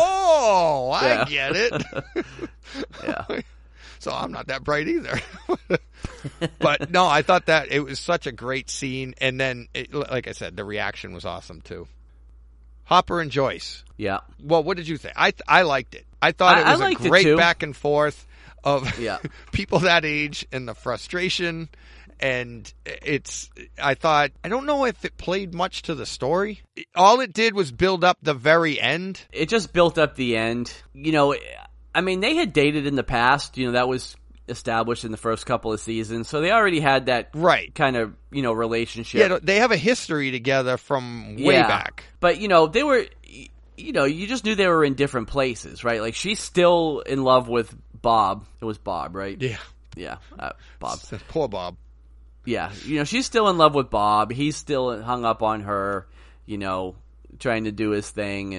Speaker 2: oh, I
Speaker 1: Yeah.
Speaker 2: get it.
Speaker 1: Yeah.
Speaker 2: So I'm not that bright either. But no, I thought that it was such a great scene. And then, it, like I said, the reaction was awesome too. Hopper and Joyce.
Speaker 1: Yeah.
Speaker 2: Well, what did you think? I I liked it. I thought
Speaker 1: I-
Speaker 2: it
Speaker 1: I
Speaker 2: was a
Speaker 1: liked it
Speaker 2: great
Speaker 1: too.
Speaker 2: back and forth of
Speaker 1: Yeah.
Speaker 2: people that age and the frustration. And it's, I thought, I don't know if it played much to the story. All it did was build up the very end.
Speaker 1: It just built up the end. You know, I mean, they had dated in the past. You know, that was established in the first couple of seasons. So they already had that
Speaker 2: Right.
Speaker 1: kind of, you know, relationship.
Speaker 2: Yeah, they have a history together from way
Speaker 1: Yeah.
Speaker 2: back.
Speaker 1: But, you know, they were, you know, you just knew they were in different places, right? Like, she's still in love with Bob. It was Bob, right?
Speaker 2: Yeah.
Speaker 1: Yeah, uh, Bob.
Speaker 2: Poor Bob.
Speaker 1: Yeah, you know, she's still in love with Bob. He's still hung up on her, you know, trying to do his thing. And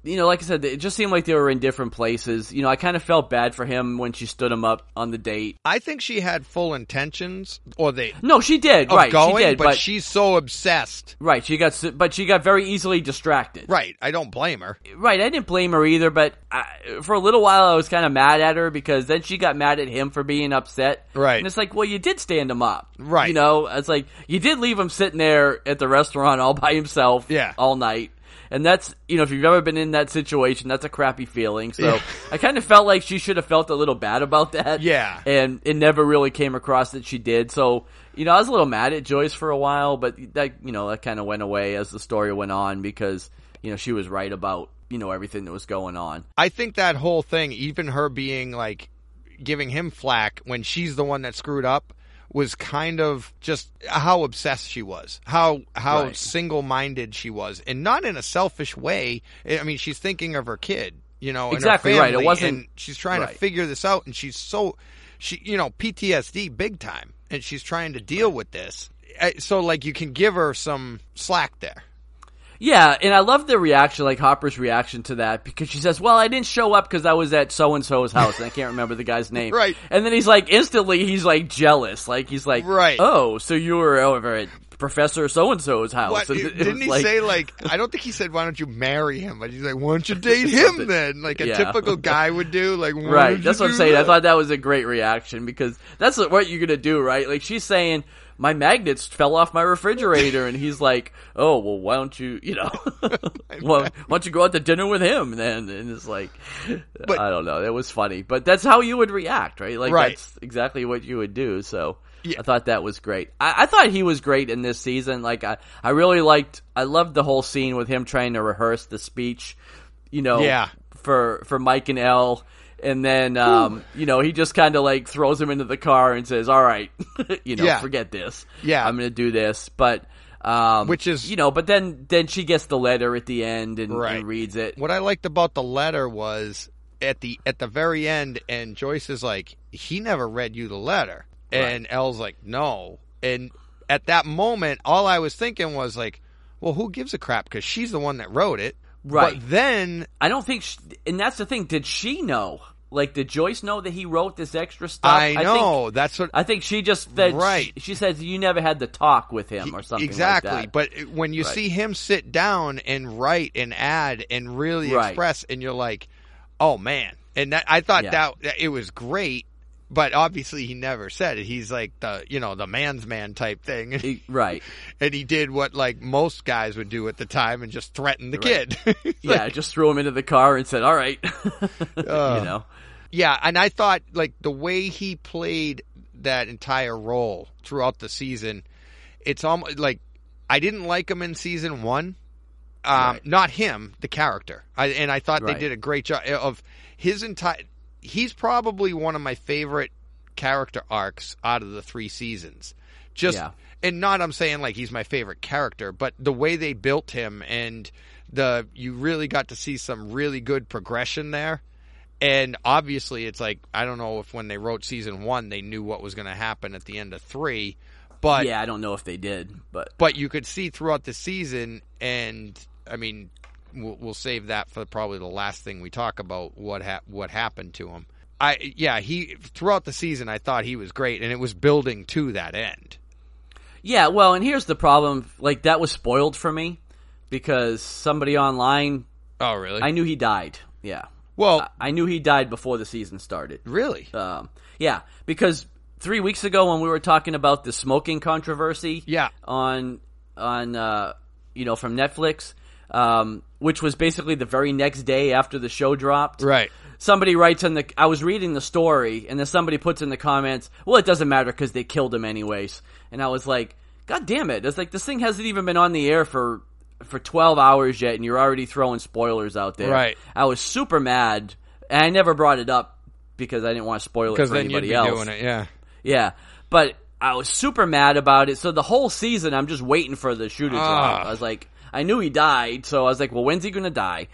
Speaker 1: you know, like I said, it just seemed like they were in different places. You know, I kind of felt bad for him when she stood him up on the date.
Speaker 2: I think she had full intentions, or they
Speaker 1: no, she did,
Speaker 2: of
Speaker 1: right?
Speaker 2: going,
Speaker 1: she did,
Speaker 2: but,
Speaker 1: but
Speaker 2: she's so obsessed,
Speaker 1: right? She got, but she got very easily distracted,
Speaker 2: right? I don't blame her,
Speaker 1: right? I didn't blame her either, but I, for a little while, I was kind of mad at her because then she got mad at him for being upset,
Speaker 2: right?
Speaker 1: And it's like, well, you did stand him up,
Speaker 2: right?
Speaker 1: You know, it's like you did leave him sitting there at the restaurant all by himself,
Speaker 2: yeah.
Speaker 1: all night. And that's, you know, if you've ever been in that situation, that's a crappy feeling. So
Speaker 2: yeah.
Speaker 1: I kind of felt like she should have felt a little bad about that.
Speaker 2: Yeah.
Speaker 1: And it never really came across that she did. So, you know, I was a little mad at Joyce for a while, but that, you know, that kind of went away as the story went on because, you know, she was right about, you know, everything that was going on.
Speaker 2: I think that whole thing, even her being like, giving him flack when she's the one that screwed up, was kind of just how obsessed she was, how how
Speaker 1: right.
Speaker 2: single-minded she was, and not in a selfish way. I mean, she's thinking of her kid, you know,
Speaker 1: exactly
Speaker 2: and her family,
Speaker 1: right. It wasn't.
Speaker 2: And she's trying
Speaker 1: right.
Speaker 2: to figure this out, and she's so, she you know, P T S D big time, and she's trying to deal with this. So, like, you can give her some slack there.
Speaker 1: Yeah, and I love the reaction, like Hopper's reaction to that, because she says, well, I didn't show up because I was at so-and-so's house, and I can't remember the guy's name.
Speaker 2: Right.
Speaker 1: And then he's like, instantly, he's like jealous. Like, he's like,
Speaker 2: right.
Speaker 1: oh, so you were over at Professor so-and-so's house.
Speaker 2: What,
Speaker 1: And
Speaker 2: didn't he
Speaker 1: like,
Speaker 2: say, like, I don't think he said, why don't you marry him? But he's like, why don't you date him then? Like a
Speaker 1: yeah.
Speaker 2: typical guy would do. Like, why
Speaker 1: right,
Speaker 2: don't
Speaker 1: that's
Speaker 2: you
Speaker 1: what I'm
Speaker 2: do
Speaker 1: saying.
Speaker 2: that?
Speaker 1: I thought that was a great reaction, because that's what you're going to do, right? Like, she's saying, my magnets fell off my refrigerator, and he's like, oh, well, why don't you, you know, well, why don't you go out to dinner with him then? And it's like, but, I don't know, it was funny, but that's how you would react, right? Like,
Speaker 2: right.
Speaker 1: that's exactly what you would do, so
Speaker 2: yeah.
Speaker 1: I thought that was great. I, I thought he was great in this season. Like, I, I really liked, I loved the whole scene with him trying to rehearse the speech, you know,
Speaker 2: yeah.
Speaker 1: for, for Mike and Elle. And then, um, you know, he just kind of like throws him into the car and says, all right, you know,
Speaker 2: yeah.
Speaker 1: forget this.
Speaker 2: Yeah.
Speaker 1: I'm going to do this. But, um,
Speaker 2: which is,
Speaker 1: you know, but then, then she gets the letter at the end and,
Speaker 2: right.
Speaker 1: and reads it.
Speaker 2: What I liked about the letter was at the, at the very end, and Joyce is like, he never read you the letter. And right. Elle's like, no. And at that moment, all I was thinking was like, well, who gives a crap? Because she's the one that wrote it.
Speaker 1: Right.
Speaker 2: But then
Speaker 1: I don't think, she, and that's the thing. Did she know? Like, did Joyce know that he wrote this extra stuff?
Speaker 2: I know.
Speaker 1: I think,
Speaker 2: that's what
Speaker 1: I think she just said.
Speaker 2: Right.
Speaker 1: She, she says you never had the talk with him or something.
Speaker 2: Exactly.
Speaker 1: Like that.
Speaker 2: But when you
Speaker 1: right.
Speaker 2: see him sit down and write and add and really
Speaker 1: right.
Speaker 2: express, and you're like, oh man. And that, I thought
Speaker 1: yeah.
Speaker 2: that, that it was great. But obviously he never said it. He's like the, you know, the man's man type thing.
Speaker 1: He, right.
Speaker 2: And he did what like most guys would do at the time and just threaten the
Speaker 1: right.
Speaker 2: kid.
Speaker 1: yeah,
Speaker 2: like,
Speaker 1: just threw him into the car and said, all right.
Speaker 2: uh,
Speaker 1: you know.
Speaker 2: Yeah, and I thought like the way he played that entire role throughout the season, it's almost like I didn't like him in season one. Um, right. Not him, the character. I, and I thought right. they did a great job of his entire... He's probably one of my favorite character arcs out of the three seasons. Just yeah. and not I'm saying like he's my favorite character, but the way they built him and the you really got to see some really good progression there. And obviously it's like I don't know if when they wrote season one they knew what was going to happen at the end of three, but
Speaker 1: yeah, I don't know if they did, but
Speaker 2: but you could see throughout the season, and I mean. We'll, we'll save that for probably the last thing we talk about what ha- what happened to him. I yeah he throughout the season I thought he was great, and it was building to that end.
Speaker 1: Yeah, well, and here's the problem: like that was spoiled for me because somebody online.
Speaker 2: Oh, really?
Speaker 1: I knew he died. Yeah.
Speaker 2: Well,
Speaker 1: I, I knew he died before the season started.
Speaker 2: Really?
Speaker 1: Um, yeah, because three weeks ago when we were talking about the smoking controversy,
Speaker 2: yeah.
Speaker 1: on on uh, you know from Netflix. Um, which was basically the very next day after the show dropped.
Speaker 2: Right.
Speaker 1: Somebody writes in the, I was reading the story, and then somebody puts in the comments, well, it doesn't matter because they killed him anyways. And I was like, God damn it. It's like, this thing hasn't even been on the air for, for twelve hours yet, and you're already throwing spoilers out there.
Speaker 2: Right.
Speaker 1: I was super mad, and I never brought it up because I didn't want to spoil it for
Speaker 2: then
Speaker 1: anybody
Speaker 2: you'd be
Speaker 1: else.
Speaker 2: doing it, yeah.
Speaker 1: Yeah. But I was super mad about it, so the whole season I'm just waiting for the shoe to drop.
Speaker 2: Ah.
Speaker 1: I was like, I knew he died, so I was like, well, when's he going to die?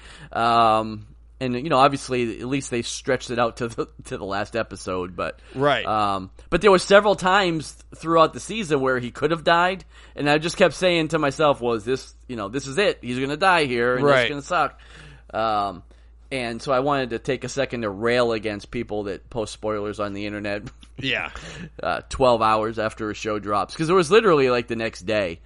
Speaker 1: Um, and, you know, obviously, at least they stretched it out to the to the last episode. But
Speaker 2: right.
Speaker 1: Um, but there were several times throughout the season where he could have died, and I just kept saying to myself, well, is this, you know, this is it. He's going to die here, and
Speaker 2: right.
Speaker 1: it's going to suck. Um, and so I wanted to take a second to rail against people that post spoilers on the internet.
Speaker 2: Yeah.
Speaker 1: uh, twelve hours after a show drops. Because it was literally like the next day.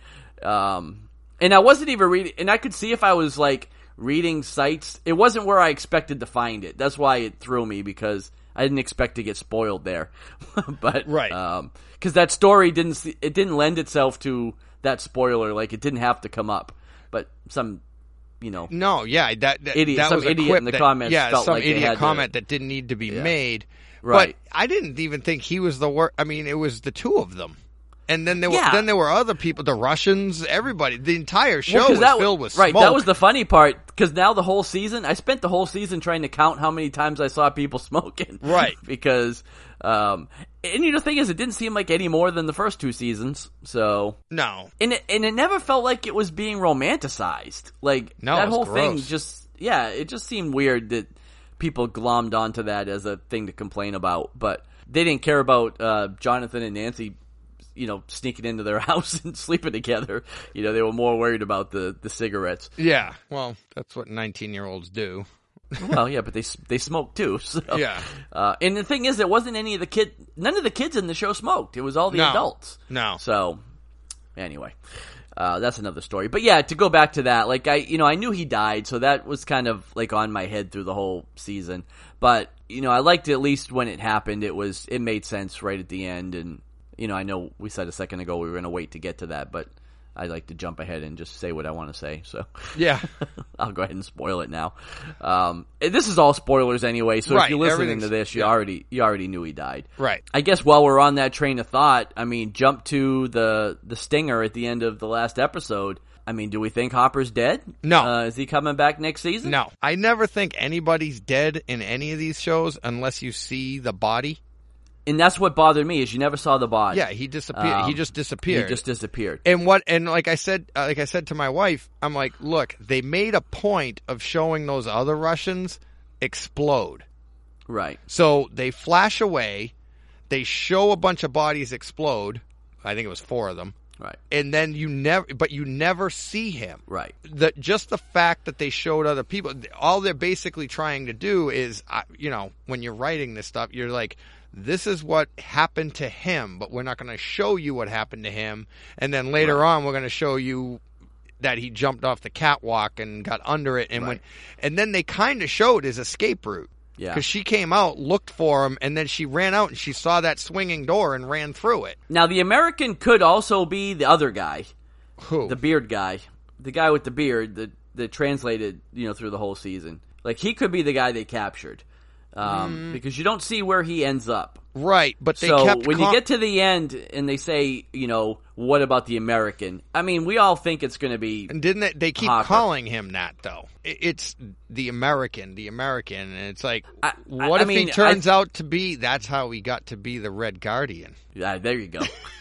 Speaker 1: Um, and I wasn't even reading, and I could see if I was like reading sites, it wasn't where I expected to find it. That's why it threw me, because I didn't expect to get spoiled there. But,
Speaker 2: right.
Speaker 1: Um, cause that story didn't, it didn't lend itself to that spoiler. Like, it didn't have to come up, but some, you know.
Speaker 2: No, yeah, that, that,
Speaker 1: idiot,
Speaker 2: that
Speaker 1: some
Speaker 2: was a
Speaker 1: idiot
Speaker 2: quip
Speaker 1: in the
Speaker 2: that,
Speaker 1: comments
Speaker 2: yeah,
Speaker 1: felt
Speaker 2: some
Speaker 1: like they
Speaker 2: idiot
Speaker 1: had
Speaker 2: comment
Speaker 1: to,
Speaker 2: that didn't need to be
Speaker 1: yeah.
Speaker 2: made.
Speaker 1: Right.
Speaker 2: But I didn't even think he was the worst. I mean, it was the two of them. And then there were
Speaker 1: Yeah.
Speaker 2: then there were other people, the Russians, everybody. The entire show
Speaker 1: Well, 'cause
Speaker 2: was
Speaker 1: that,
Speaker 2: filled with
Speaker 1: right,
Speaker 2: smoke.
Speaker 1: that was the funny part, because now the whole season, I spent the whole season trying to count how many times I saw people smoking.
Speaker 2: Right.
Speaker 1: Because, um, and you know, the thing is, it didn't seem like any more than the first two seasons, so.
Speaker 2: No.
Speaker 1: And it, and it never felt like it was being romanticized. Like,
Speaker 2: No,
Speaker 1: that
Speaker 2: it was
Speaker 1: whole thing
Speaker 2: gross.
Speaker 1: just, yeah, it just seemed weird that people glommed onto that as a thing to complain about, but they didn't care about, uh, Jonathan and Nancy, you know, sneaking into their house and sleeping together. You know, they were more worried about the, the cigarettes.
Speaker 2: Yeah. Well, that's what nineteen-year-olds do.
Speaker 1: Well, yeah, but they they smoke too. So.
Speaker 2: Yeah.
Speaker 1: Uh, and the thing is, it wasn't any of the kid. None of the kids in the show smoked. It was all the
Speaker 2: No.
Speaker 1: adults.
Speaker 2: No.
Speaker 1: So, anyway, uh, that's another story. But yeah, to go back to that, like I, you know, I knew he died, so that was kind of like on my head through the whole season. But you know, I liked it, at least when it happened. It was it made sense right at the end, and you know, I know we said a second ago we were going to wait to get to that, but I like to jump ahead and just say what I want to say. So
Speaker 2: Yeah.
Speaker 1: I'll go ahead and spoil it now. Um, this is all spoilers anyway, so
Speaker 2: Right,
Speaker 1: if you're listening
Speaker 2: everything's-
Speaker 1: to this, you
Speaker 2: yeah.
Speaker 1: already you already knew he died.
Speaker 2: Right.
Speaker 1: I guess while we're on that train of thought, I mean, jump to the the stinger at the end of the last episode. I mean, do we think Hopper's dead?
Speaker 2: No.
Speaker 1: Uh, is he coming back next season?
Speaker 2: No. I never think anybody's dead in any of these shows unless you see the body.
Speaker 1: And that's what bothered me, is you never saw the body.
Speaker 2: Yeah, he disappeared.
Speaker 1: Um,
Speaker 2: he just disappeared.
Speaker 1: He just disappeared.
Speaker 2: And what? And like I said, uh, like I said to my wife, I'm like, look, they made a point of showing those other Russians explode.
Speaker 1: Right.
Speaker 2: So they flash away, they show a bunch of bodies explode. I think it was four of them.
Speaker 1: Right.
Speaker 2: And then you never, but you never see him.
Speaker 1: Right.
Speaker 2: The just the fact that they showed other people, all they're basically trying to do is, uh, you know, when you're writing this stuff, you're like, this is what happened to him, but we're not going to show you what happened to him. And then later
Speaker 1: Right.
Speaker 2: on, we're going to show you that he jumped off the catwalk and got under it. And
Speaker 1: Right.
Speaker 2: when, and then they kind of showed his escape route.
Speaker 1: Yeah.
Speaker 2: Because she came out, looked for him, and then she ran out and she saw that swinging door and ran through it.
Speaker 1: Now, the American could also be the other guy.
Speaker 2: Who?
Speaker 1: The beard guy. The guy with the beard that, that translated, you know, through the whole season. Like, he could be the guy they captured. Um, mm. Because you don't see where he ends up.
Speaker 2: Right, but they
Speaker 1: so
Speaker 2: kept...
Speaker 1: when
Speaker 2: com-
Speaker 1: you get to the end and they say, you know, what about the American? I mean, we all think it's going to be
Speaker 2: And didn't they, they keep
Speaker 1: Hopper.
Speaker 2: calling him that, though? It, it's the American, the American, and it's like,
Speaker 1: I,
Speaker 2: what
Speaker 1: I
Speaker 2: if
Speaker 1: mean,
Speaker 2: he turns
Speaker 1: I,
Speaker 2: out to be, that's how he got to be the Red Guardian.
Speaker 1: Yeah, there you go.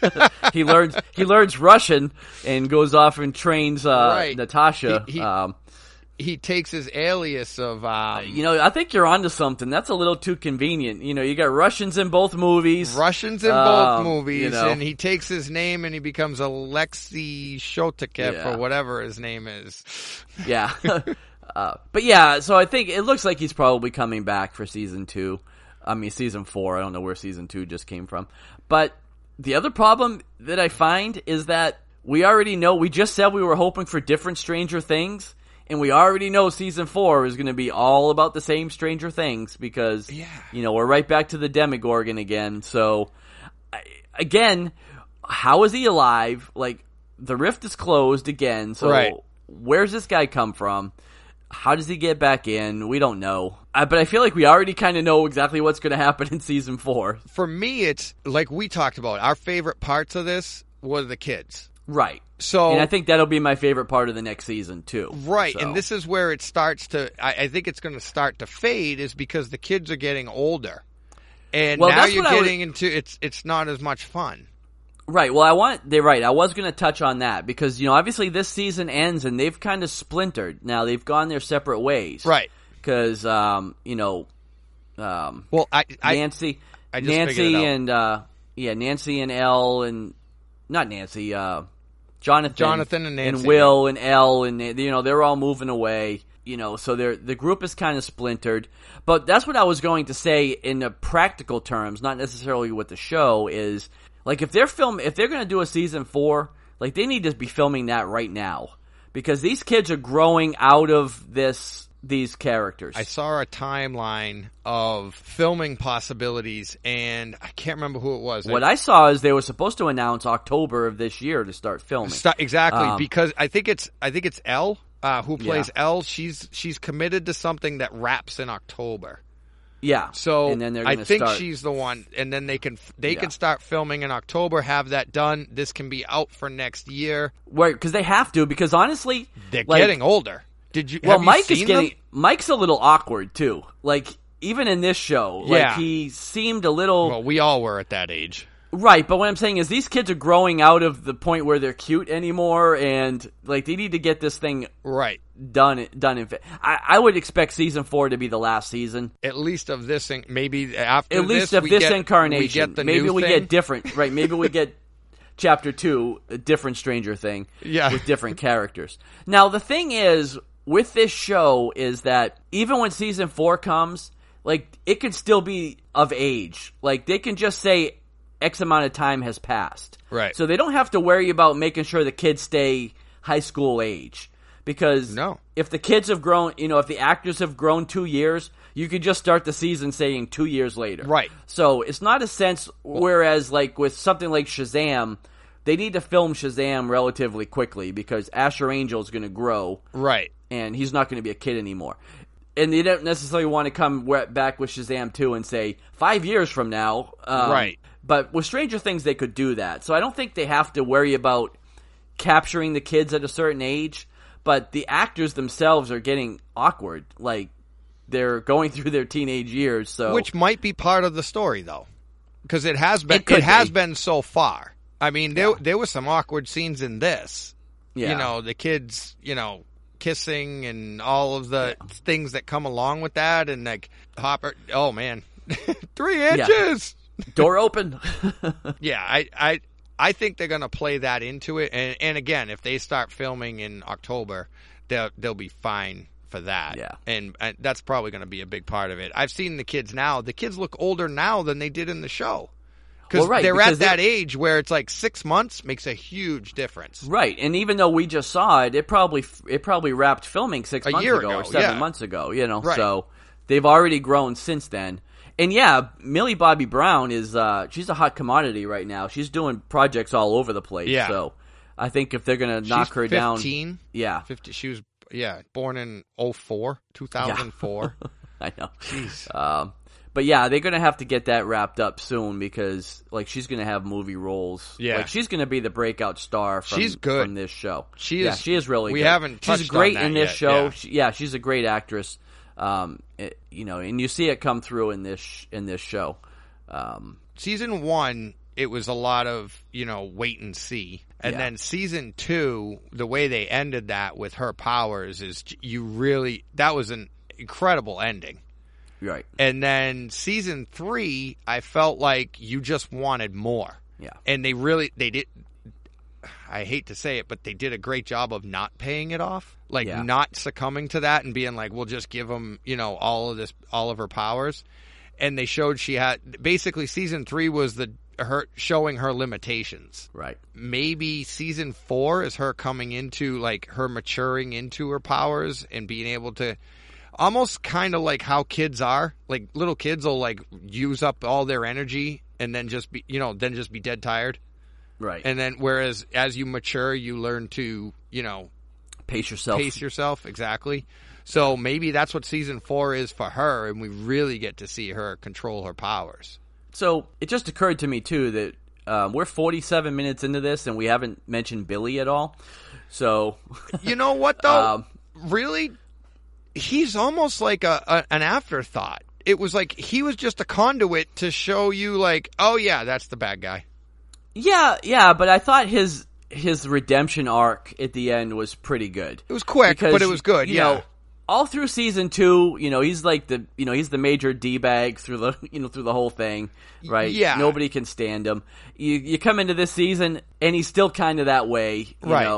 Speaker 1: he learns he learns Russian and goes off and trains uh,
Speaker 2: Right.
Speaker 1: Natasha.
Speaker 2: He- he-
Speaker 1: um,
Speaker 2: He takes his alias of, um,
Speaker 1: you know, I think you're onto something. That's a little too convenient. You know, you got Russians in both movies.
Speaker 2: Russians in
Speaker 1: um,
Speaker 2: both movies,
Speaker 1: you know.
Speaker 2: and he takes his name and he becomes Alexei Shotakev
Speaker 1: Yeah.
Speaker 2: or whatever his name is.
Speaker 1: Yeah. uh, but yeah, so I think it looks like he's probably coming back for season two. I mean, season four. I don't know where season two just came from. But the other problem that I find is that we already know, we just said we were hoping for different Stranger Things. And we already know season four is going to be all about the same Stranger Things because,
Speaker 2: Yeah.
Speaker 1: you know, we're right back to the Demogorgon again. So, I, again, how is he alive? Like, the rift is closed again. So,
Speaker 2: Right.
Speaker 1: where's this guy come from? How does he get back in? We don't know. I, but I feel like we already kind of know exactly what's going to happen in season four.
Speaker 2: For me, it's like we talked about. Our favorite parts of this were the kids.
Speaker 1: Right.
Speaker 2: So,
Speaker 1: And I think that'll be my favorite part of the next season, too.
Speaker 2: right,
Speaker 1: So.
Speaker 2: and this is where it starts to. I, I think it's going to start to fade, is because the kids are getting older, and
Speaker 1: Well,
Speaker 2: now
Speaker 1: that's
Speaker 2: you're
Speaker 1: what I
Speaker 2: getting into it's. It's not as much fun.
Speaker 1: Right. Well, I want, they're right. I was going to touch on that because, you know, obviously this season ends and they've kind of splintered. Now they've gone their separate ways.
Speaker 2: Right.
Speaker 1: Because, um, you know, um,
Speaker 2: Well, I, I
Speaker 1: Nancy,
Speaker 2: I just figured
Speaker 1: Nancy
Speaker 2: it out.
Speaker 1: and, uh, yeah, Nancy and Elle and, not Nancy, uh, Jonathan.
Speaker 2: Jonathan and Nancy.
Speaker 1: And Will and Elle and, you know, they're all moving away. You know, so they're, the group is kind of splintered. But that's what I was going to say in the practical terms, not necessarily with the show, is, like, if they're film, if they're going to do a season four, like, they need to be filming that right now. Because these kids are growing out of this, these characters.
Speaker 2: I saw a timeline of filming possibilities, and I can't remember who it was.
Speaker 1: What I, I saw is they were supposed to announce October of this year to start filming.
Speaker 2: St- exactly,
Speaker 1: um,
Speaker 2: because I think it's, I think it's Elle. Uh, who plays
Speaker 1: yeah.
Speaker 2: Elle? She's she's committed to something that wraps in October.
Speaker 1: Yeah.
Speaker 2: So
Speaker 1: and then they're
Speaker 2: I
Speaker 1: gonna
Speaker 2: think
Speaker 1: start.
Speaker 2: she's the one, and then they can they
Speaker 1: Yeah.
Speaker 2: can start filming in October. Have that done. This can be out for next year.
Speaker 1: Right, because they have to. Because honestly,
Speaker 2: They're
Speaker 1: like,
Speaker 2: getting older. Did you?
Speaker 1: Well,
Speaker 2: have
Speaker 1: Mike
Speaker 2: you
Speaker 1: is
Speaker 2: seen
Speaker 1: getting.
Speaker 2: them?
Speaker 1: Mike's a little awkward too. Like even in this show, like
Speaker 2: Yeah.
Speaker 1: he seemed a little.
Speaker 2: Well, we all were at that age.
Speaker 1: Right, but what I'm saying is these kids are growing out of the point where they're cute anymore, and like they need to get this thing
Speaker 2: Right.
Speaker 1: done. Done in. I, I would expect season four to be the last season,
Speaker 2: At least of this, in- maybe after
Speaker 1: at least
Speaker 2: this,
Speaker 1: of
Speaker 2: we
Speaker 1: this
Speaker 2: get,
Speaker 1: incarnation.
Speaker 2: We get the
Speaker 1: maybe
Speaker 2: new
Speaker 1: we
Speaker 2: thing.
Speaker 1: get different. Right, maybe we get chapter two, a different Stranger Thing,
Speaker 2: Yeah.
Speaker 1: with different characters. Now the thing is with this show is that even when season four comes, like it could still be of age. Like they can just say X amount of time has passed.
Speaker 2: Right.
Speaker 1: So they don't have to worry about making sure the kids stay high school age. Because
Speaker 2: No.
Speaker 1: if the kids have grown, you know, if the actors have grown two years, you could just start the season saying two years later.
Speaker 2: Right.
Speaker 1: So it's not a sense, whereas like with something like Shazam, they need to film Shazam relatively quickly because Asher Angel is going to grow.
Speaker 2: Right.
Speaker 1: And he's not going to be a kid anymore. And they don't necessarily want to come back with Shazam two and say, five years from now. Um,
Speaker 2: Right.
Speaker 1: But with Stranger Things, they could do that. So I don't think they have to worry about capturing the kids at a certain age. But the actors themselves are getting awkward. Like, they're going through their teenage years. So
Speaker 2: Which might be part of the story, though. Because it has been,
Speaker 1: It could
Speaker 2: it has
Speaker 1: be.
Speaker 2: been so far. I mean, there, there were some awkward scenes in this.
Speaker 1: yeah.
Speaker 2: You know, the kids, you know, kissing and all of the things that come along with that. And like, Hopper, oh man, three inches.
Speaker 1: Door open.
Speaker 2: Yeah, I, I, I think they're going to play that into it. And, and again, if they start filming in October, they'll, they'll be fine for that.
Speaker 1: Yeah.
Speaker 2: And, and that's probably going to be a big part of it. I've seen the kids now. The kids look older now than they did in the show.
Speaker 1: Well, right,
Speaker 2: they're
Speaker 1: because
Speaker 2: at that
Speaker 1: they're-
Speaker 2: age where it's like six months makes a huge difference.
Speaker 1: Right, and even though we just saw it, it probably it probably wrapped filming six
Speaker 2: A
Speaker 1: months
Speaker 2: year
Speaker 1: ago,
Speaker 2: ago,
Speaker 1: or seven
Speaker 2: yeah.
Speaker 1: months ago. You know,
Speaker 2: Right.
Speaker 1: so they've already grown since then. And yeah, Millie Bobby Brown is uh, she's a hot commodity right now. She's doing projects all over the place.
Speaker 2: Yeah.
Speaker 1: So I think if they're gonna knock
Speaker 2: She's
Speaker 1: her down,
Speaker 2: fifteen.
Speaker 1: yeah,
Speaker 2: fifty, she was, yeah, born in oh four, two thousand four.
Speaker 1: I know.
Speaker 2: Jeez.
Speaker 1: Um, but yeah, they're gonna have to get that wrapped up soon because like she's gonna have movie roles.
Speaker 2: Yeah.
Speaker 1: like she's gonna be the breakout star from,
Speaker 2: She's good.
Speaker 1: from this show.
Speaker 2: She
Speaker 1: yeah,
Speaker 2: is-
Speaker 1: she is really.
Speaker 2: we
Speaker 1: good.
Speaker 2: haven't
Speaker 1: She's
Speaker 2: touched
Speaker 1: great
Speaker 2: on that
Speaker 1: in this
Speaker 2: yet,
Speaker 1: show.
Speaker 2: yeah.
Speaker 1: She, yeah, she's a great actress. Um, it- you know, and you see it come through in this sh- in this show. Um,
Speaker 2: Season one, it was a lot of, you know, wait and see. And
Speaker 1: Yeah.
Speaker 2: then season two, the way they ended that with her powers is j- you really, that was an incredible ending.
Speaker 1: right.
Speaker 2: And then season three, I felt like you just wanted more.
Speaker 1: Yeah.
Speaker 2: And they really, they did, I hate to say it, but they did a great job of not paying it off. Like
Speaker 1: Yeah.
Speaker 2: not succumbing to that and being like, we'll just give them, you know, all of this, all of her powers. And they showed she had, basically season three was the, her showing her limitations.
Speaker 1: Right.
Speaker 2: Maybe season four is her coming into like her maturing into her powers and being able to almost kind of like how kids are. Like little kids will like use up all their energy and then just be, you know, then just be dead tired.
Speaker 1: Right.
Speaker 2: And then whereas as you mature, you learn to, you know,
Speaker 1: pace yourself.
Speaker 2: pace yourself. Exactly. So maybe that's what season four is for her. And we really get to see her control her powers.
Speaker 1: So it just occurred to me too that um, we're forty-seven minutes into this and we haven't mentioned Billy at all. So
Speaker 2: You know what though?
Speaker 1: Um,
Speaker 2: really? He's almost like a, a an afterthought. It was like he was just a conduit to show you like, oh yeah, that's the bad guy.
Speaker 1: yeah, yeah, but I thought his his redemption arc at the end was pretty good.
Speaker 2: It was quick,
Speaker 1: Because,
Speaker 2: but it was good.
Speaker 1: You
Speaker 2: Yeah.
Speaker 1: know, all through season two, you know, he's like the you know he's the major d bag through the you know through the whole thing, right?
Speaker 2: Yeah.
Speaker 1: Nobody can stand him. You you come into this season and he's still kind of that way, you
Speaker 2: Right.
Speaker 1: know.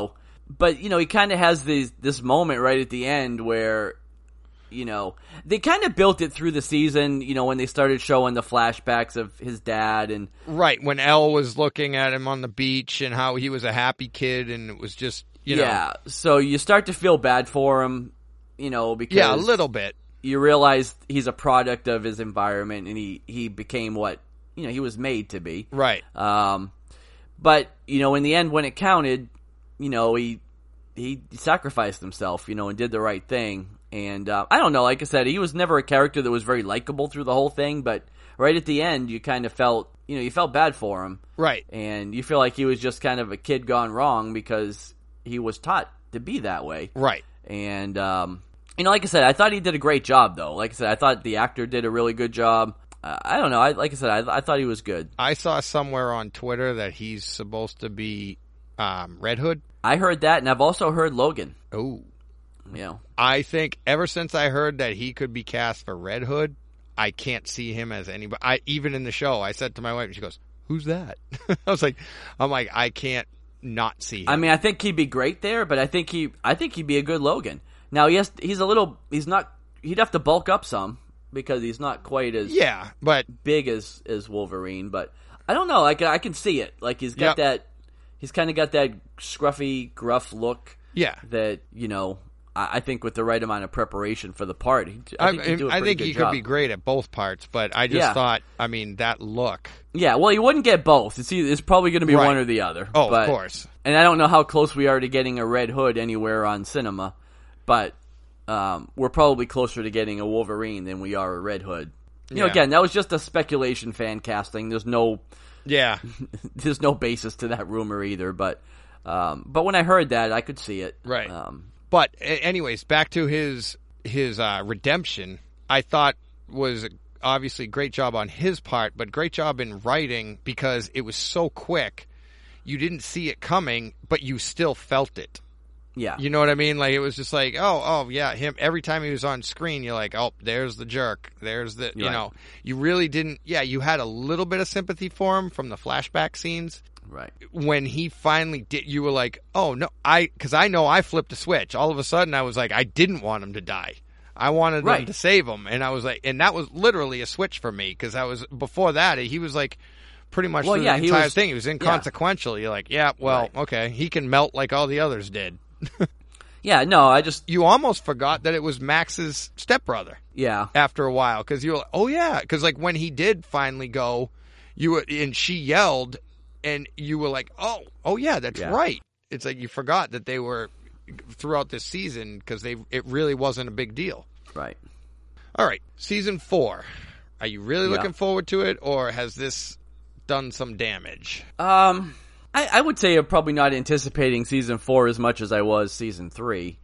Speaker 1: but you know, he kind of has this this moment right at the end where, you know, they kind of built it through the season. You know, when they started showing the flashbacks of his dad and
Speaker 2: right when Elle was looking at him on the beach and how he was a happy kid, and it was just you know,
Speaker 1: yeah. So you start to feel bad for him, you know, because
Speaker 2: yeah, a little bit.
Speaker 1: You realize he's a product of his environment, and he he became what you know he was made to be.
Speaker 2: Right.
Speaker 1: Um, but you know, in the end, when it counted, you know, he he sacrificed himself, you know, and did the right thing. And uh, I don't know, like I said, he was never a character that was very likable through the whole thing. But right at the end, you kind of felt, you know, you felt bad for him,
Speaker 2: right?
Speaker 1: And you feel like he was just kind of a kid gone wrong because he was taught to be that way,
Speaker 2: right?
Speaker 1: And um, you know, like I said, I thought he did a great job, though. Like I said, I thought the actor did a really good job. Uh, I don't know. I, like I said, I, I thought he was good.
Speaker 2: I saw somewhere on Twitter that he's supposed to be um, Red Hood.
Speaker 1: I heard that, and I've also heard Logan.
Speaker 2: Oh.
Speaker 1: You know.
Speaker 2: I think ever since I heard that he could be cast for Red Hood, I can't see him as anybody. I, even in the show, I said to my wife, and she goes, "Who's that?" I was like, I'm like, I can't not see him.
Speaker 1: I mean, I think he'd be great there, but I think he, I think he'd be a good Logan. Now, yes, he's a little, he's not, he'd have to bulk up some because he's not quite as
Speaker 2: yeah, but
Speaker 1: big as, as Wolverine. But I don't know, like I can see it. Like he's got
Speaker 2: yep.
Speaker 1: that, he's kind of got that scruffy, gruff look.
Speaker 2: Yeah,
Speaker 1: that you know. I think with the right amount of preparation for the part, I think,
Speaker 2: I,
Speaker 1: he'd do a
Speaker 2: I think he
Speaker 1: job.
Speaker 2: could be great at both parts, but I just
Speaker 1: yeah.
Speaker 2: thought, I mean, that look.
Speaker 1: Yeah, well, he wouldn't get both. It's, either, it's probably going to be
Speaker 2: right.
Speaker 1: one or the other.
Speaker 2: Oh,
Speaker 1: but,
Speaker 2: of course.
Speaker 1: And I don't know how close we are to getting a Red Hood anywhere on cinema, but um, we're probably closer to getting a Wolverine than we are a Red Hood. You
Speaker 2: yeah.
Speaker 1: know, again, that was just a speculation fan casting. There's no,
Speaker 2: yeah,
Speaker 1: there's no basis to that rumor either. But, um, but when I heard that, I could see it.
Speaker 2: Right.
Speaker 1: Um,
Speaker 2: But anyways, back to his his uh, redemption, I thought was obviously a great job on his part, but great job in writing because it was so quick. You didn't see it coming, but you still felt it.
Speaker 1: Yeah.
Speaker 2: You know what I mean? Like, it was just like, oh, oh, yeah, him. Every time he was on screen, you're like, oh, there's the jerk. There's the, you
Speaker 1: right.
Speaker 2: know, you really didn't, yeah, you had a little bit of sympathy for him from the flashback scenes.
Speaker 1: Right.
Speaker 2: When he finally did, you were like, oh, no, I, because I know I flipped a switch. All of a sudden, I was like, I didn't want him to die. I wanted
Speaker 1: right.
Speaker 2: them to save him. And I was like, and that was literally a switch for me because I was, before that, he was like, pretty much
Speaker 1: well,
Speaker 2: through
Speaker 1: yeah,
Speaker 2: the entire
Speaker 1: was,
Speaker 2: thing. He was inconsequential. Yeah. You're like, yeah, well,
Speaker 1: right.
Speaker 2: okay, he can melt like all the others did.
Speaker 1: Yeah, no, I just...
Speaker 2: You almost forgot that it was Max's stepbrother.
Speaker 1: Yeah.
Speaker 2: After a while, because you were like, oh, yeah. Because, like, when he did finally go, you were, and she yelled, and you were like, oh, oh, yeah, that's
Speaker 1: yeah.
Speaker 2: right. It's like you forgot that they were, throughout this season, because they it really wasn't a big deal.
Speaker 1: Right.
Speaker 2: All right, season four. Are you really
Speaker 1: yeah.
Speaker 2: looking forward to it, or has this done some damage?
Speaker 1: Um... I, I would say I'm probably not anticipating season four as much as I was season three.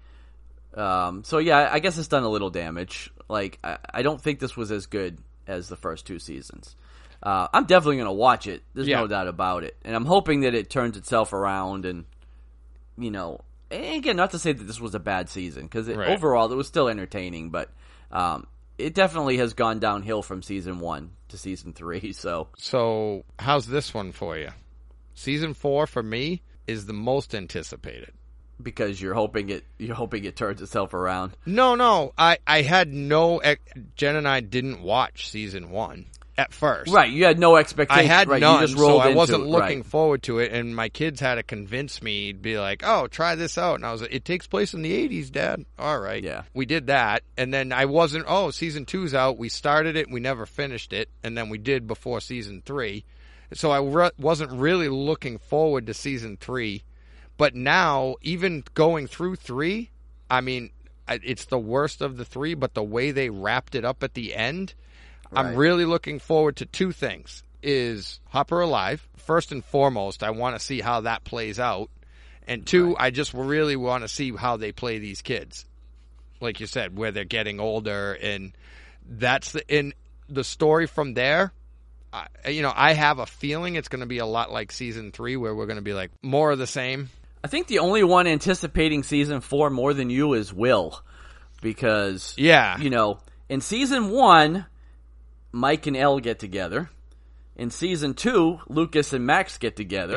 Speaker 1: Um, so yeah, I guess it's done a little damage. Like, I, I don't think this was as good as the first two seasons. Uh, I'm definitely going to watch it. There's
Speaker 2: yeah.
Speaker 1: no doubt about it. And I'm hoping that it turns itself around and, you know, and again, not to say that this was a bad season, because
Speaker 2: right.
Speaker 1: overall it was still entertaining, but um, it definitely has gone downhill from season one to season three. So,
Speaker 2: so how's this one for you? Season four for me is the most anticipated
Speaker 1: because you're hoping it you're hoping it turns itself around.
Speaker 2: No, no, I, I had no. Jen and I didn't watch season one at first.
Speaker 1: Right, you had no expectation.
Speaker 2: I had
Speaker 1: right,
Speaker 2: none,
Speaker 1: you just rolled
Speaker 2: so I
Speaker 1: into
Speaker 2: wasn't
Speaker 1: it,
Speaker 2: looking
Speaker 1: right.
Speaker 2: forward to it. And my kids had to convince me, be like, "Oh, try this out." And I was like, "It takes place in the eighties, Dad." All right,
Speaker 1: yeah,
Speaker 2: we did that, and then I wasn't. Oh, season two's out. We started it, we never finished it, and then we did before season three. So I re- wasn't really looking forward to season three. But now, even going through three, I mean, it's the worst of the three, but the way they wrapped it up at the end, right. I'm really looking forward to two things. Is Hopper alive? First and foremost, I want to see how that plays out. And two, right. I just really want to see how they play these kids. Like you said, where they're getting older. And that's the, in the story from there. I, you know, I have a feeling it's going to be a lot like season three, where we're going to be like more of the same.
Speaker 1: I think the only one anticipating season four more than you is Will, because
Speaker 2: yeah,
Speaker 1: you know, in season one, Mike and Elle get together. In season two, Lucas and Max get together.
Speaker 2: Yep.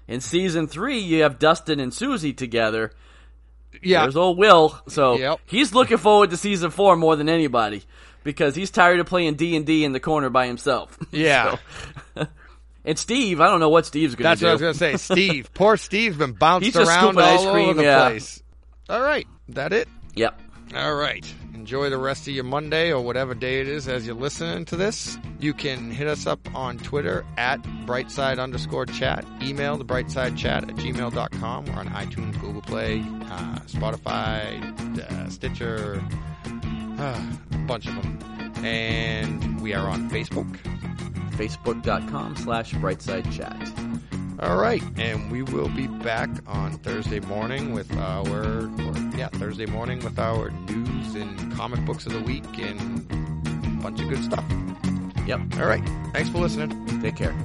Speaker 1: In season three, you have Dustin and Susie together.
Speaker 2: Yeah.
Speaker 1: There's old Will. So
Speaker 2: Yep.
Speaker 1: he's looking forward to season four more than anybody because he's tired of playing D and D in the corner by himself.
Speaker 2: Yeah.
Speaker 1: So, and Steve, I don't know what Steve's going to
Speaker 2: That's
Speaker 1: do.
Speaker 2: what I was going to say. Steve. Poor Steve's been bounced
Speaker 1: He's just
Speaker 2: around
Speaker 1: scooping
Speaker 2: all
Speaker 1: ice cream,
Speaker 2: over the
Speaker 1: yeah.
Speaker 2: place. All right. That it?
Speaker 1: Yep.
Speaker 2: All right. Enjoy the rest of your Monday or whatever day it is as you're listening to this. You can hit us up on Twitter at brightside underscore chat. Email the brightsidechat at gmail dot com. We're on iTunes, Google Play, uh, Spotify, uh, Stitcher, uh, a bunch of them. And we are on Facebook.
Speaker 1: Facebook.com slash brightside chat.
Speaker 2: All right, and we will be back on Thursday morning with our, or, yeah, Thursday morning with our news and comic books of the week and a bunch of good stuff.
Speaker 1: Yep.
Speaker 2: All right, thanks for listening.
Speaker 1: Take care.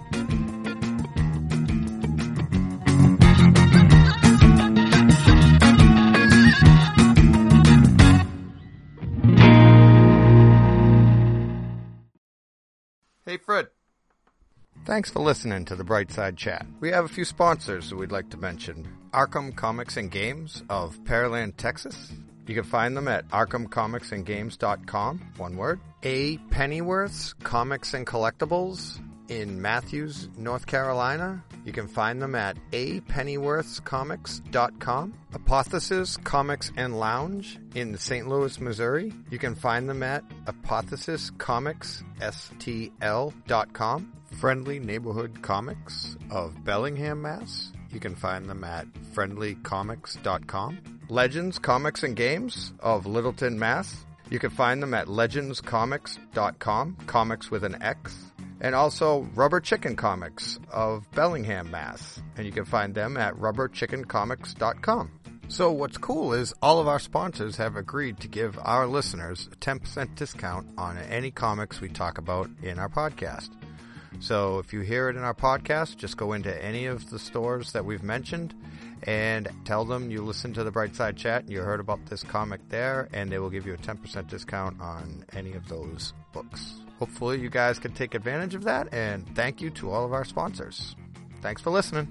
Speaker 2: Hey, Fred. Thanks for listening to the Brightside Chat. We have a few sponsors that we'd like to mention. Arkham Comics and Games of Pearland, Texas. You can find them at arkham comics and games dot com, one word. A. Pennyworth's Comics and Collectibles in Matthews, North Carolina. You can find them at a pennyworths comics dot com. Apothesis Comics and Lounge in Saint Louis, Missouri. You can find them at apothesis comics s t l dot com. Friendly Neighborhood Comics of Bellingham, Mass. You can find them at friendly comics dot com. Legends Comics and Games of Littleton, Mass. You can find them at legends comics dot com, comics with an X. And also Rubber Chicken Comics of Bellingham, Mass. And you can find them at rubber chicken comics dot com. So what's cool is all of our sponsors have agreed to give our listeners a ten percent discount on any comics we talk about in our podcast. So if you hear it in our podcast, just go into any of the stores that we've mentioned and tell them you listened to the Brightside Chat and you heard about this comic there, and they will give you a ten percent discount on any of those books. Hopefully you guys can take advantage of that, and thank you to all of our sponsors. Thanks for listening.